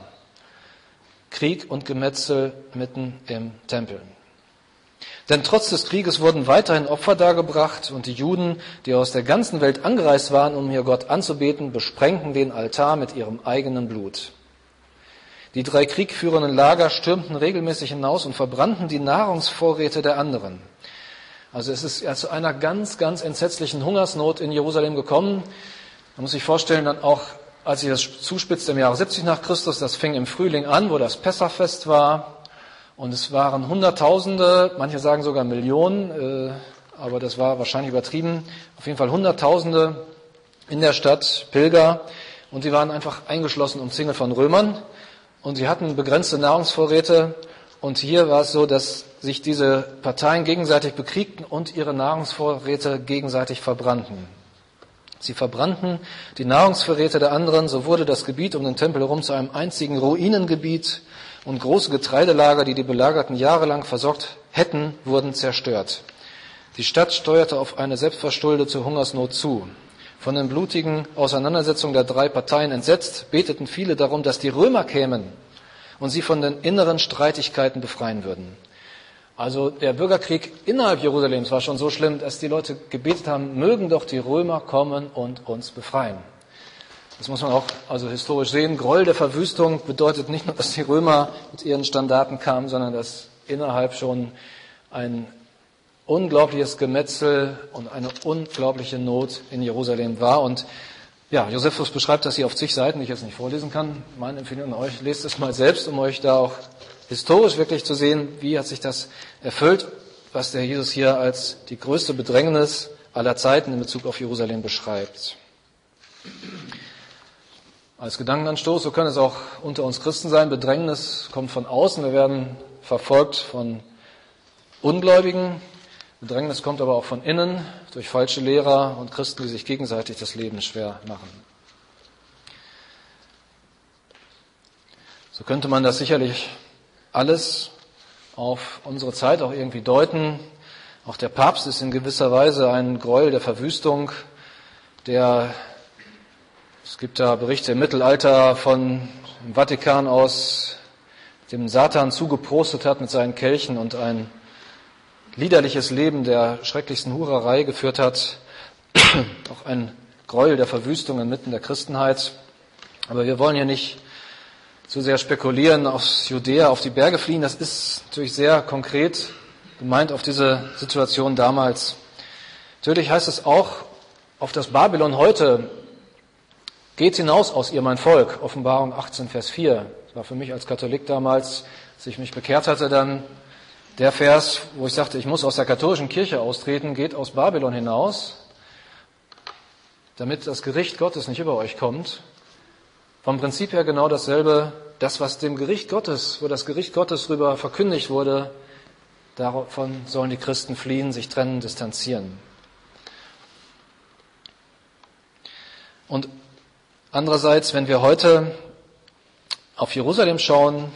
Krieg und Gemetzel mitten im Tempel. Denn trotz des Krieges wurden weiterhin Opfer dargebracht und die Juden, die aus der ganzen Welt angereist waren, um hier Gott anzubeten, besprengten den Altar mit ihrem eigenen Blut. Die drei kriegführenden Lager stürmten regelmäßig hinaus und verbrannten die Nahrungsvorräte der anderen. Also es ist ja zu einer ganz, ganz entsetzlichen Hungersnot in Jerusalem gekommen. Man muss sich vorstellen, dann auch, als sich das zuspitzte im Jahre siebzig nach Christus, das fing im Frühling an, wo das Pessachfest war. Und es waren Hunderttausende, manche sagen sogar Millionen, äh, aber das war wahrscheinlich übertrieben. Auf jeden Fall Hunderttausende in der Stadt, Pilger. Und die waren einfach eingeschlossen, umzingelt von Römern. Und sie hatten begrenzte Nahrungsvorräte. Und hier war es so, dass sich diese Parteien gegenseitig bekriegten und ihre Nahrungsvorräte gegenseitig verbrannten. Sie verbrannten die Nahrungsvorräte der anderen, so wurde das Gebiet um den Tempel herum zu einem einzigen Ruinengebiet und große Getreidelager, die die Belagerten jahrelang versorgt hätten, wurden zerstört. Die Stadt steuerte auf eine selbstverschuldete Hungersnot zu. Von den blutigen Auseinandersetzungen der drei Parteien entsetzt, beteten viele darum, dass die Römer kämen und sie von den inneren Streitigkeiten befreien würden. Also der Bürgerkrieg innerhalb Jerusalems war schon so schlimm, dass die Leute gebetet haben, mögen doch die Römer kommen und uns befreien. Das muss man auch also historisch sehen. Groll der Verwüstung bedeutet nicht nur, dass die Römer mit ihren Standarten kamen, sondern dass innerhalb schon ein unglaubliches Gemetzel und eine unglaubliche Not in Jerusalem war. Und ja, Josephus beschreibt das hier auf zig Seiten, die ich jetzt nicht vorlesen kann. Meine Empfehlung an euch, lest es mal selbst, um euch da auch historisch wirklich zu sehen, wie hat sich das erfüllt, was der Jesus hier als die größte Bedrängnis aller Zeiten in Bezug auf Jerusalem beschreibt. Als Gedankenanstoß, so kann es auch unter uns Christen sein, Bedrängnis kommt von außen, wir werden verfolgt von Ungläubigen, Bedrängnis kommt aber auch von innen, durch falsche Lehrer und Christen, die sich gegenseitig das Leben schwer machen. So könnte man das sicherlich alles auf unsere Zeit auch irgendwie deuten. Auch der Papst ist in gewisser Weise ein Gräuel der Verwüstung, der, es gibt da Berichte im Mittelalter von dem Vatikan aus, dem Satan zugeprostet hat mit seinen Kelchen und ein liederliches Leben der schrecklichsten Hurerei geführt hat. Auch ein Gräuel der Verwüstung inmitten der Christenheit. Aber wir wollen hier nicht zu sehr spekulieren, aus Judäa auf die Berge fliehen. Das ist natürlich sehr konkret gemeint auf diese Situation damals. Natürlich heißt es auch auf das Babylon heute, geht hinaus aus ihr, mein Volk. Offenbarung achtzehn, Vers vier. Das war für mich als Katholik damals, als ich mich bekehrt hatte, dann der Vers, wo ich sagte, ich muss aus der katholischen Kirche austreten, geht aus Babylon hinaus, damit das Gericht Gottes nicht über euch kommt. Vom Prinzip her genau dasselbe, das, was dem Gericht Gottes, wo das Gericht Gottes rüber verkündigt wurde, davon sollen die Christen fliehen, sich trennen, distanzieren. Und andererseits, wenn wir heute auf Jerusalem schauen,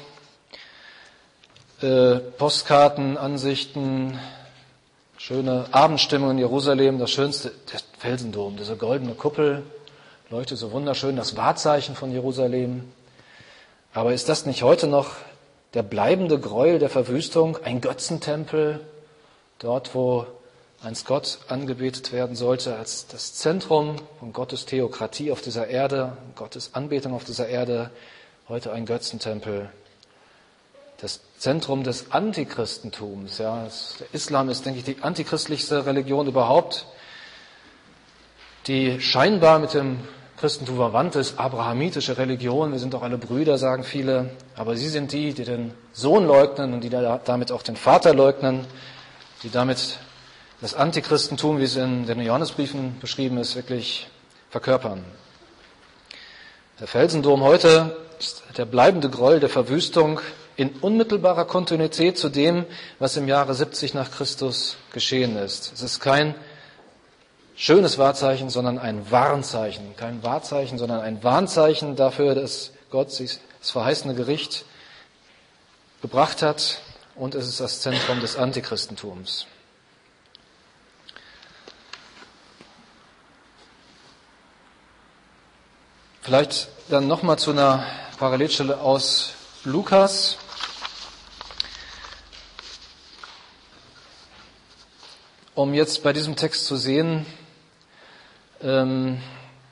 äh, Postkarten, Ansichten, schöne Abendstimmung in Jerusalem, das schönste, der Felsendom, diese goldene Kuppel, leuchtet so wunderschön, das Wahrzeichen von Jerusalem. Aber ist das nicht heute noch der bleibende Gräuel der Verwüstung, ein Götzentempel, dort wo einst Gott angebetet werden sollte, als das Zentrum von Gottes Theokratie auf dieser Erde, Gottes Anbetung auf dieser Erde, heute ein Götzentempel. Das Zentrum des Antichristentums. Ja, der Islam ist, denke ich, die antichristlichste Religion überhaupt, die scheinbar mit dem Christentum verwandt ist, abrahamitische Religion, wir sind doch alle Brüder, sagen viele, aber sie sind die, die den Sohn leugnen und die damit auch den Vater leugnen, die damit das Antichristentum, wie es in den Johannesbriefen beschrieben ist, wirklich verkörpern. Der Felsendom heute ist der bleibende Gräuel der Verwüstung in unmittelbarer Kontinuität zu dem, was im Jahre siebzig nach Christus geschehen ist. Es ist kein schönes Wahrzeichen, sondern ein Warnzeichen. Kein Wahrzeichen, sondern ein Warnzeichen dafür, dass Gott sich das verheißene Gericht gebracht hat, und es ist das Zentrum des Antichristentums. Vielleicht dann nochmal zu einer Parallelstelle aus Lukas. Um jetzt bei diesem Text zu sehen, ähm,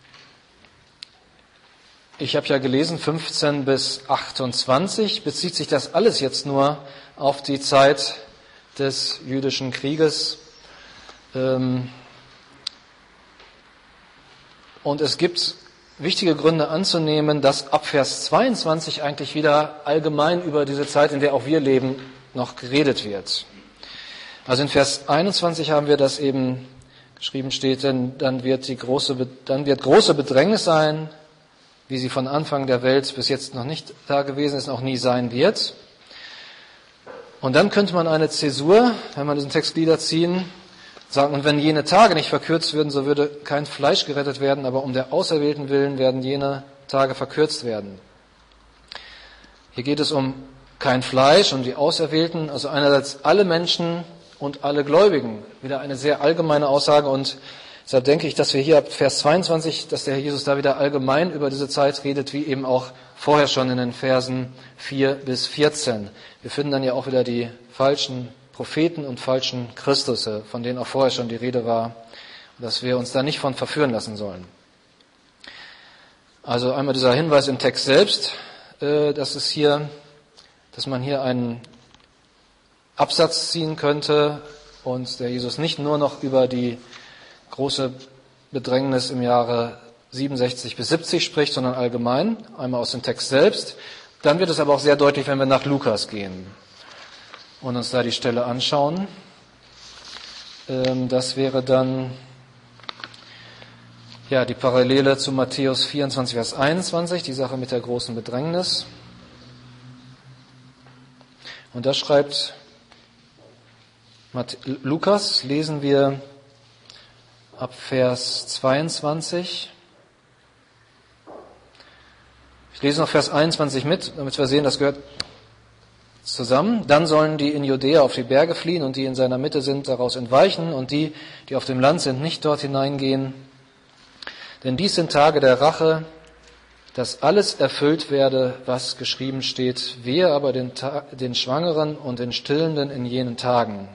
ich habe ja gelesen, fünfzehn bis achtundzwanzig, bezieht sich das alles jetzt nur auf die Zeit des jüdischen Krieges. Ähm, und es gibt wichtige Gründe anzunehmen, dass ab Vers zweiundzwanzig eigentlich wieder allgemein über diese Zeit, in der auch wir leben, noch geredet wird. Also in Vers einundzwanzig haben wir, dass eben geschrieben steht, denn dann wird die große, dann wird große Bedrängnis sein, wie sie von Anfang der Welt bis jetzt noch nicht da gewesen ist, auch nie sein wird. Und dann könnte man eine Zäsur, wenn man diesen Text Glieder ziehen, sagen, und wenn jene Tage nicht verkürzt würden, so würde kein Fleisch gerettet werden, aber um der Auserwählten willen werden jene Tage verkürzt werden. Hier geht es um kein Fleisch, um die Auserwählten, also einerseits alle Menschen und alle Gläubigen. Wieder eine sehr allgemeine Aussage, und deshalb denke ich, dass wir hier ab Vers zweiundzwanzig, dass der Herr Jesus da wieder allgemein über diese Zeit redet, wie eben auch vorher schon in den Versen vier bis vierzehn. Wir finden dann ja auch wieder die falschen Propheten und falschen Christusse, von denen auch vorher schon die Rede war, dass wir uns da nicht von verführen lassen sollen. Also einmal dieser Hinweis im Text selbst, dass es hier, dass man hier einen Absatz ziehen könnte und der Jesus nicht nur noch über die große Bedrängnis im Jahre siebenundsechzig bis siebzig spricht, sondern allgemein, einmal aus dem Text selbst. Dann wird es aber auch sehr deutlich, wenn wir nach Lukas gehen und uns da die Stelle anschauen. Das wäre dann ja die Parallele zu Matthäus vierundzwanzig, Vers einundzwanzig, die Sache mit der großen Bedrängnis. Und da schreibt Lukas, lesen wir ab Vers zweiundzwanzig. Ich lese noch Vers einundzwanzig mit, damit wir sehen, das gehört zusammen. Dann sollen die in Judäa auf die Berge fliehen und die in seiner Mitte sind, daraus entweichen, und die, die auf dem Land sind, nicht dort hineingehen. Denn dies sind Tage der Rache, dass alles erfüllt werde, was geschrieben steht. Wehe aber den, Ta- den Schwangeren und den Stillenden in jenen Tagen.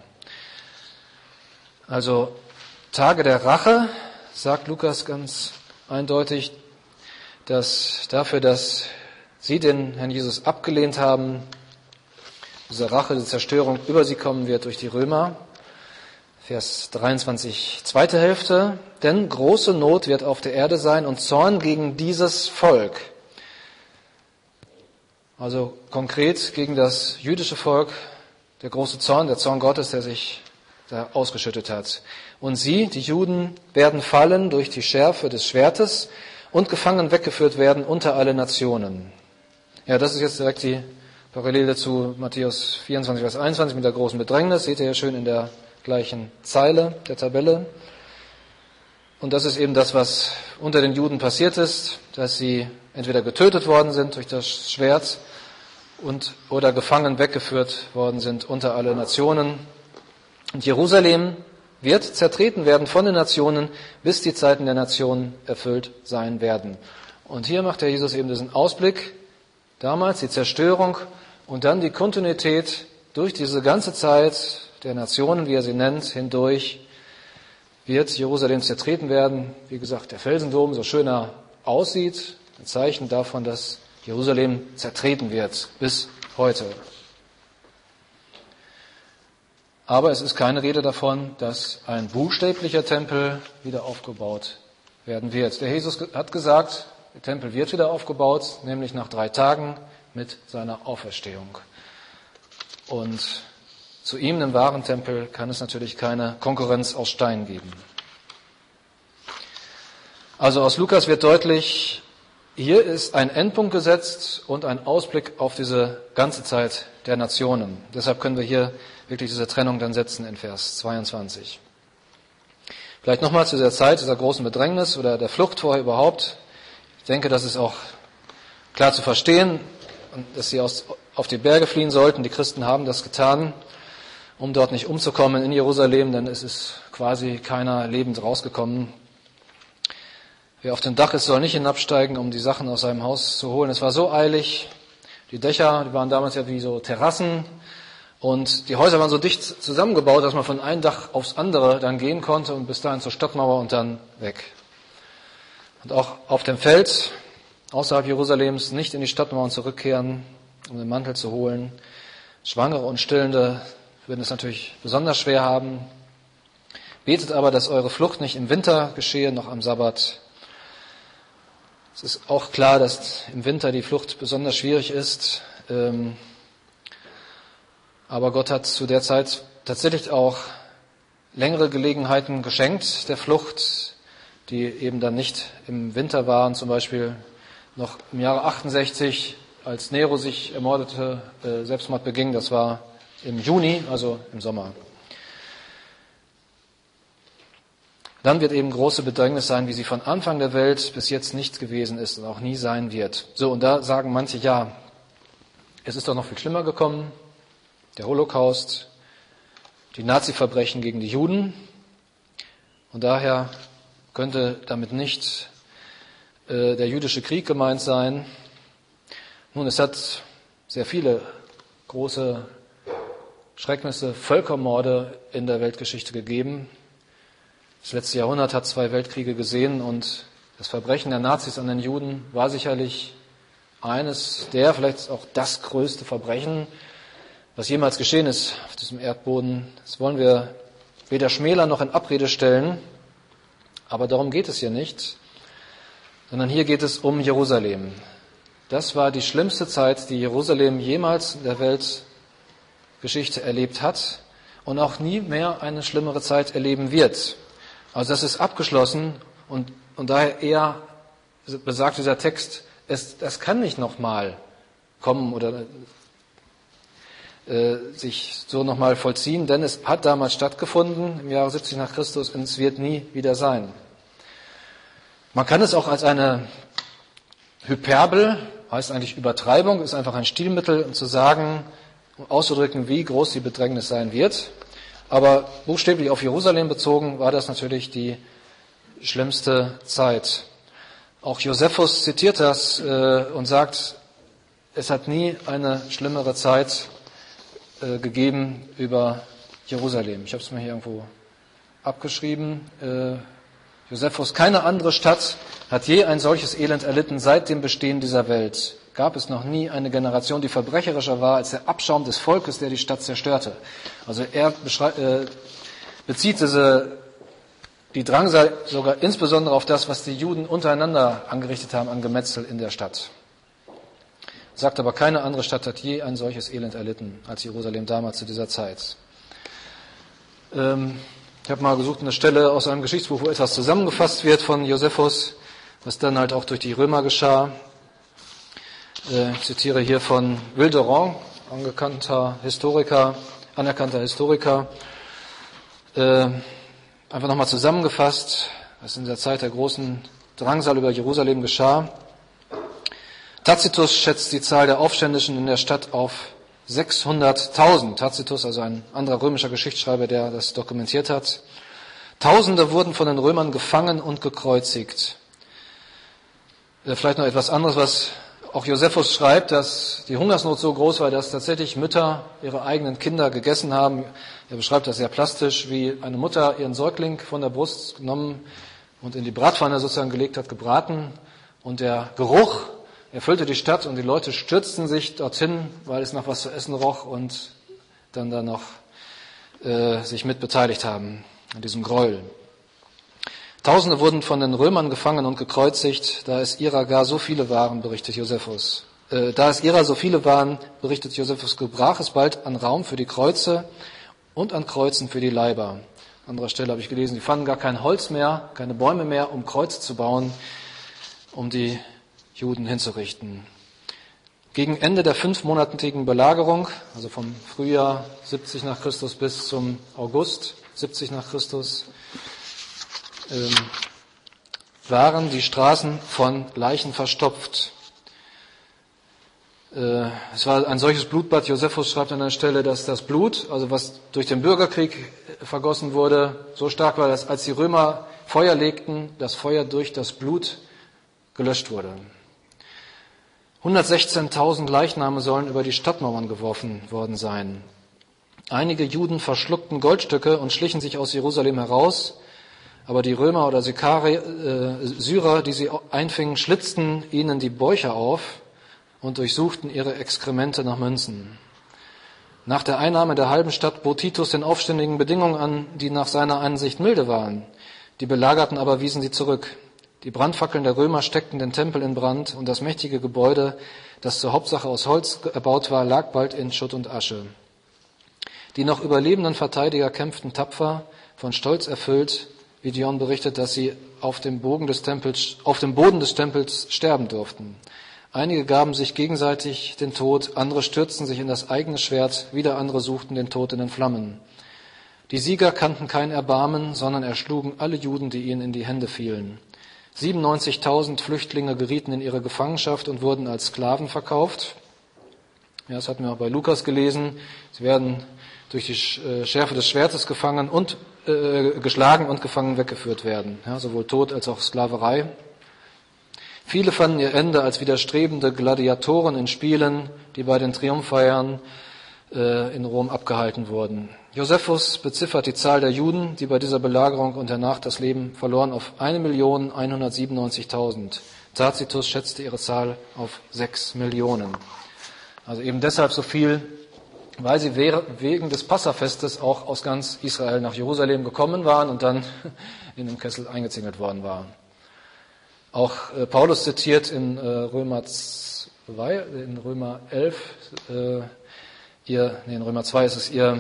Also Tage der Rache, sagt Lukas ganz eindeutig, dass dafür, dass sie den Herrn Jesus abgelehnt haben, diese Rache, die Zerstörung über sie kommen wird durch die Römer. Vers dreiundzwanzig, zweite Hälfte. Denn große Not wird auf der Erde sein und Zorn gegen dieses Volk. Also konkret gegen das jüdische Volk, der große Zorn, der Zorn Gottes, der sich da ausgeschüttet hat. Und sie, die Juden, werden fallen durch die Schärfe des Schwertes und gefangen weggeführt werden unter alle Nationen. Ja, das ist jetzt direkt die Parallele zu Matthäus vierundzwanzig, Vers einundzwanzig mit der großen Bedrängnis. Seht ihr ja schön in der gleichen Zeile der Tabelle. Und das ist eben das, was unter den Juden passiert ist, dass sie entweder getötet worden sind durch das Schwert und oder gefangen weggeführt worden sind unter alle Nationen. Und Jerusalem wird zertreten werden von den Nationen, bis die Zeiten der Nationen erfüllt sein werden. Und hier macht der Jesus eben diesen Ausblick, damals die Zerstörung und dann die Kontinuität durch diese ganze Zeit der Nationen, wie er sie nennt, hindurch, wird Jerusalem zertreten werden. Wie gesagt, der Felsendom so schöner aussieht, ein Zeichen davon, dass Jerusalem zertreten wird bis heute. Aber es ist keine Rede davon, dass ein buchstäblicher Tempel wieder aufgebaut werden wird. Der Jesus hat gesagt, der Tempel wird wieder aufgebaut, nämlich nach drei Tagen mit seiner Auferstehung. Und Zu ihm, dem wahren Tempel, kann es natürlich keine Konkurrenz aus Stein geben. Also aus Lukas wird deutlich, hier ist ein Endpunkt gesetzt und ein Ausblick auf diese ganze Zeit der Nationen. Deshalb können wir hier wirklich diese Trennung dann setzen in Vers zweiundzwanzig. Vielleicht nochmal zu dieser Zeit dieser großen Bedrängnis oder der Flucht vorher überhaupt. Ich denke, das ist auch klar zu verstehen, dass sie aus, auf die Berge fliehen sollten. Die Christen haben das getan, um dort nicht umzukommen in Jerusalem, denn es ist quasi keiner lebend rausgekommen. Wer auf dem Dach ist, soll nicht hinabsteigen, um die Sachen aus seinem Haus zu holen. Es war so eilig. Die Dächer, die waren damals ja wie so Terrassen. Und die Häuser waren so dicht zusammengebaut, dass man von einem Dach aufs andere dann gehen konnte und bis dahin zur Stadtmauer und dann weg. Und auch auf dem Feld außerhalb Jerusalems nicht in die Stadtmauern zurückkehren, um den Mantel zu holen. Schwangere und Stillende würden es natürlich besonders schwer haben. Betet aber, dass eure Flucht nicht im Winter geschehe, noch am Sabbat. Es ist auch klar, dass im Winter die Flucht besonders schwierig ist. Aber Gott hat zu der Zeit tatsächlich auch längere Gelegenheiten geschenkt der Flucht, die eben dann nicht im Winter waren. Zum Beispiel noch im Jahre achtundsechzig, als Nero sich ermordete, Selbstmord beging. Das war im Juni, also im Sommer. Dann wird eben große Bedrängnis sein, wie sie von Anfang der Welt bis jetzt nicht gewesen ist und auch nie sein wird. So, und da sagen manche, ja, es ist doch noch viel schlimmer gekommen. Der Holocaust, die Nazi-Verbrechen gegen die Juden. Und daher könnte damit nicht äh, der jüdische Krieg gemeint sein. Nun, es hat sehr viele große Schrecknisse, Völkermorde in der Weltgeschichte gegeben. Das letzte Jahrhundert hat zwei Weltkriege gesehen und das Verbrechen der Nazis an den Juden war sicherlich eines der, vielleicht auch das größte Verbrechen, was jemals geschehen ist auf diesem Erdboden. Das wollen wir weder schmälern noch in Abrede stellen, aber darum geht es hier nicht, sondern hier geht es um Jerusalem. Das war die schlimmste Zeit, die Jerusalem jemals in der Weltgeschichte erlebt hat und auch nie mehr eine schlimmere Zeit erleben wird. Also das ist abgeschlossen und, und daher eher besagt dieser Text, es, das kann nicht nochmal kommen oder äh, sich so nochmal vollziehen, denn es hat damals stattgefunden, im Jahre siebzig nach Christus, und es wird nie wieder sein. Man kann es auch als eine Hyperbel, heißt eigentlich Übertreibung, ist einfach ein Stilmittel, um zu sagen, um auszudrücken, wie groß die Bedrängnis sein wird. Aber buchstäblich auf Jerusalem bezogen war das natürlich die schlimmste Zeit. Auch Josephus zitiert das äh, und sagt, es hat nie eine schlimmere Zeit äh, gegeben über Jerusalem. Ich habe es mir hier irgendwo abgeschrieben. Äh, Josephus, keine andere Stadt hat je ein solches Elend erlitten seit dem Bestehen dieser Welt. Gab es noch nie eine Generation, die verbrecherischer war als der Abschaum des Volkes, der die Stadt zerstörte. Also er beschrei- äh, bezieht diese, die Drangsal sogar insbesondere auf das, was die Juden untereinander angerichtet haben an Gemetzel in der Stadt. Sagt aber, keine andere Stadt hat je ein solches Elend erlitten als Jerusalem damals zu dieser Zeit. Ähm, ich habe mal gesucht eine Stelle aus einem Geschichtsbuch, wo etwas zusammengefasst wird von Josephus, was dann halt auch durch die Römer geschah. Ich zitiere hier von Wilderon, angekannter Historiker, anerkannter Historiker. Äh, einfach nochmal zusammengefasst, was in der Zeit der großen Drangsal über Jerusalem geschah. Tacitus schätzt die Zahl der Aufständischen in der Stadt auf sechshunderttausend. Tacitus, also ein anderer römischer Geschichtsschreiber, der das dokumentiert hat. Tausende wurden von den Römern gefangen und gekreuzigt. Äh, vielleicht noch etwas anderes, was auch Josephus schreibt, dass die Hungersnot so groß war, dass tatsächlich Mütter ihre eigenen Kinder gegessen haben. Er beschreibt das sehr plastisch, wie eine Mutter ihren Säugling von der Brust genommen und in die Bratpfanne sozusagen gelegt hat, gebraten. Und der Geruch erfüllte die Stadt und die Leute stürzten sich dorthin, weil es nach was zu essen roch und dann da noch äh, sich mit beteiligt haben an diesem Gräuel. Tausende wurden von den Römern gefangen und gekreuzigt, da es ihrer gar so viele waren, berichtet Josephus, äh, da es ihrer so viele waren, berichtet Josephus, gebrach es bald an Raum für die Kreuze und an Kreuzen für die Leiber. An anderer Stelle habe ich gelesen, die fanden gar kein Holz mehr, keine Bäume mehr, um Kreuze zu bauen, um die Juden hinzurichten. Gegen Ende der fünfmonatigen Belagerung, also vom Frühjahr siebzig nach Christus bis zum August siebzig nach Christus, ähm, waren die Straßen von Leichen verstopft. Äh, es war ein solches Blutbad. Josephus schreibt an einer Stelle, dass das Blut, also was durch den Bürgerkrieg vergossen wurde, so stark war, dass als die Römer Feuer legten, das Feuer durch das Blut gelöscht wurde. hundertsechzehntausend Leichname sollen über die Stadtmauern geworfen worden sein. Einige Juden verschluckten Goldstücke und schlichen sich aus Jerusalem heraus, aber die Römer oder Sikari, äh, Syrer, die sie einfingen, schlitzten ihnen die Bäuche auf und durchsuchten ihre Exkremente nach Münzen. Nach der Einnahme der halben Stadt bot Titus den Aufständigen Bedingungen an, die nach seiner Ansicht milde waren. Die Belagerten aber wiesen sie zurück. Die Brandfackeln der Römer steckten den Tempel in Brand und das mächtige Gebäude, das zur Hauptsache aus Holz erbaut war, lag bald in Schutt und Asche. Die noch überlebenden Verteidiger kämpften tapfer, von Stolz erfüllt, wie Dion berichtet, dass sie auf dem Bogen des Tempels, auf dem Boden des Tempels sterben durften. Einige gaben sich gegenseitig den Tod, andere stürzten sich in das eigene Schwert, wieder andere suchten den Tod in den Flammen. Die Sieger kannten kein Erbarmen, sondern erschlugen alle Juden, die ihnen in die Hände fielen. siebenundneunzigtausend Flüchtlinge gerieten in ihre Gefangenschaft und wurden als Sklaven verkauft. Ja, das hatten wir auch bei Lukas gelesen. Sie werden durch die Schärfe des Schwertes gefangen und äh, geschlagen und gefangen weggeführt werden. Ja, sowohl Tod als auch Sklaverei. Viele fanden ihr Ende als widerstrebende Gladiatoren in Spielen, die bei den Triumphfeiern äh, in Rom abgehalten wurden. Josephus beziffert die Zahl der Juden, die bei dieser Belagerung und danach das Leben verloren, auf eine Million hundertsiebenundneunzigtausend. Tacitus schätzte ihre Zahl auf sechs Millionen. Also eben deshalb so viel, weil sie wegen des Passafestes auch aus ganz Israel nach Jerusalem gekommen waren und dann in den Kessel eingezingelt worden waren. Auch äh, Paulus zitiert in äh, Römer zwei, in Römer elf, äh, ihr, nee, in Römer zwei ist es ihr,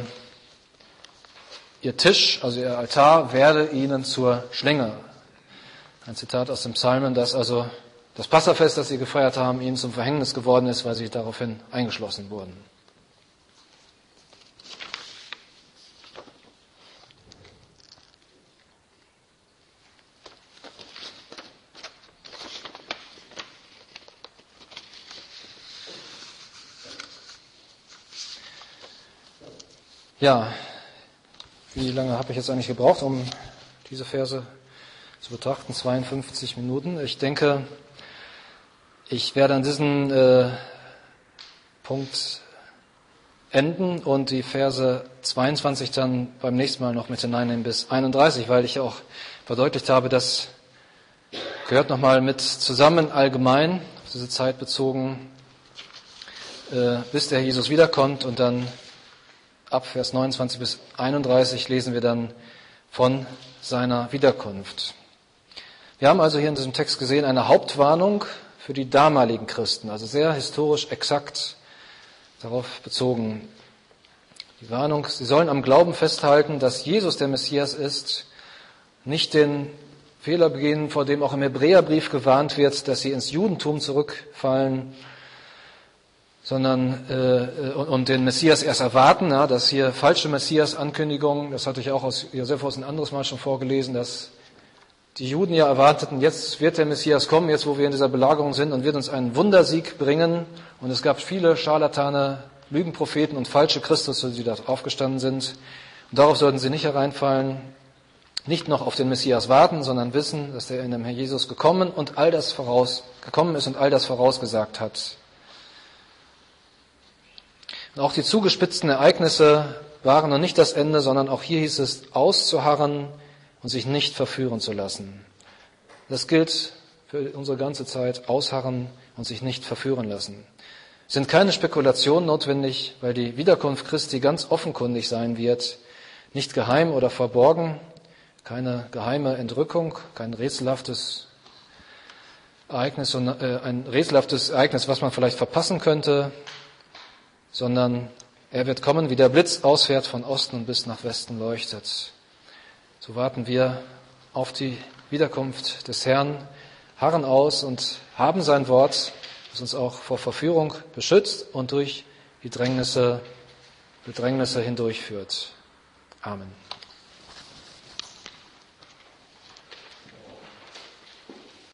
ihr Tisch, also ihr Altar, werde ihnen zur Schlinge. Ein Zitat aus dem Psalmen, dass also das Passafest, das sie gefeiert haben, ihnen zum Verhängnis geworden ist, weil sie daraufhin eingeschlossen wurden. Ja, wie lange habe ich jetzt eigentlich gebraucht, um diese Verse zu betrachten? zweiundfünfzig Minuten. Ich denke, ich werde an diesem äh, Punkt enden und die Verse zweiundzwanzig dann beim nächsten Mal noch mit hineinnehmen bis einunddreißig, weil ich auch verdeutlicht habe, das gehört nochmal mit zusammen allgemein, auf diese Zeit bezogen, äh, bis der Jesus wiederkommt, und dann ab Vers neunundzwanzig bis einunddreißig lesen wir dann von seiner Wiederkunft. Wir haben also hier in diesem Text gesehen eine Hauptwarnung für die damaligen Christen, also sehr historisch exakt darauf bezogen. Die Warnung, sie sollen am Glauben festhalten, dass Jesus der Messias ist, nicht den Fehler begehen, vor dem auch im Hebräerbrief gewarnt wird, dass sie ins Judentum zurückfallen, sondern äh, und, und den Messias erst erwarten, ja, dass hier falsche Messias-Ankündigungen, das hatte ich auch aus Josephus ein anderes Mal schon vorgelesen, dass die Juden ja erwarteten, jetzt wird der Messias kommen, jetzt wo wir in dieser Belagerung sind, und wird uns einen Wundersieg bringen. Und es gab viele Scharlatane, Lügenpropheten und falsche Christus, die da aufgestanden sind. Und darauf sollten sie nicht hereinfallen, nicht noch auf den Messias warten, sondern wissen, dass der in dem Herr Jesus gekommen und all das voraus gekommen ist und all das vorausgesagt hat. Und auch die zugespitzten Ereignisse waren noch nicht das Ende, sondern auch hier hieß es, auszuharren und sich nicht verführen zu lassen. Das gilt für unsere ganze Zeit, ausharren und sich nicht verführen lassen. Es sind keine Spekulationen notwendig, weil die Wiederkunft Christi ganz offenkundig sein wird, nicht geheim oder verborgen, keine geheime Entrückung, kein rätselhaftes Ereignis, ein rätselhaftes Ereignis, was man vielleicht verpassen könnte, sondern er wird kommen, wie der Blitz ausfährt von Osten und bis nach Westen leuchtet. So warten wir auf die Wiederkunft des Herrn, harren aus und haben sein Wort, das uns auch vor Verführung beschützt und durch die Bedrängnisse, Bedrängnisse hindurchführt. Amen.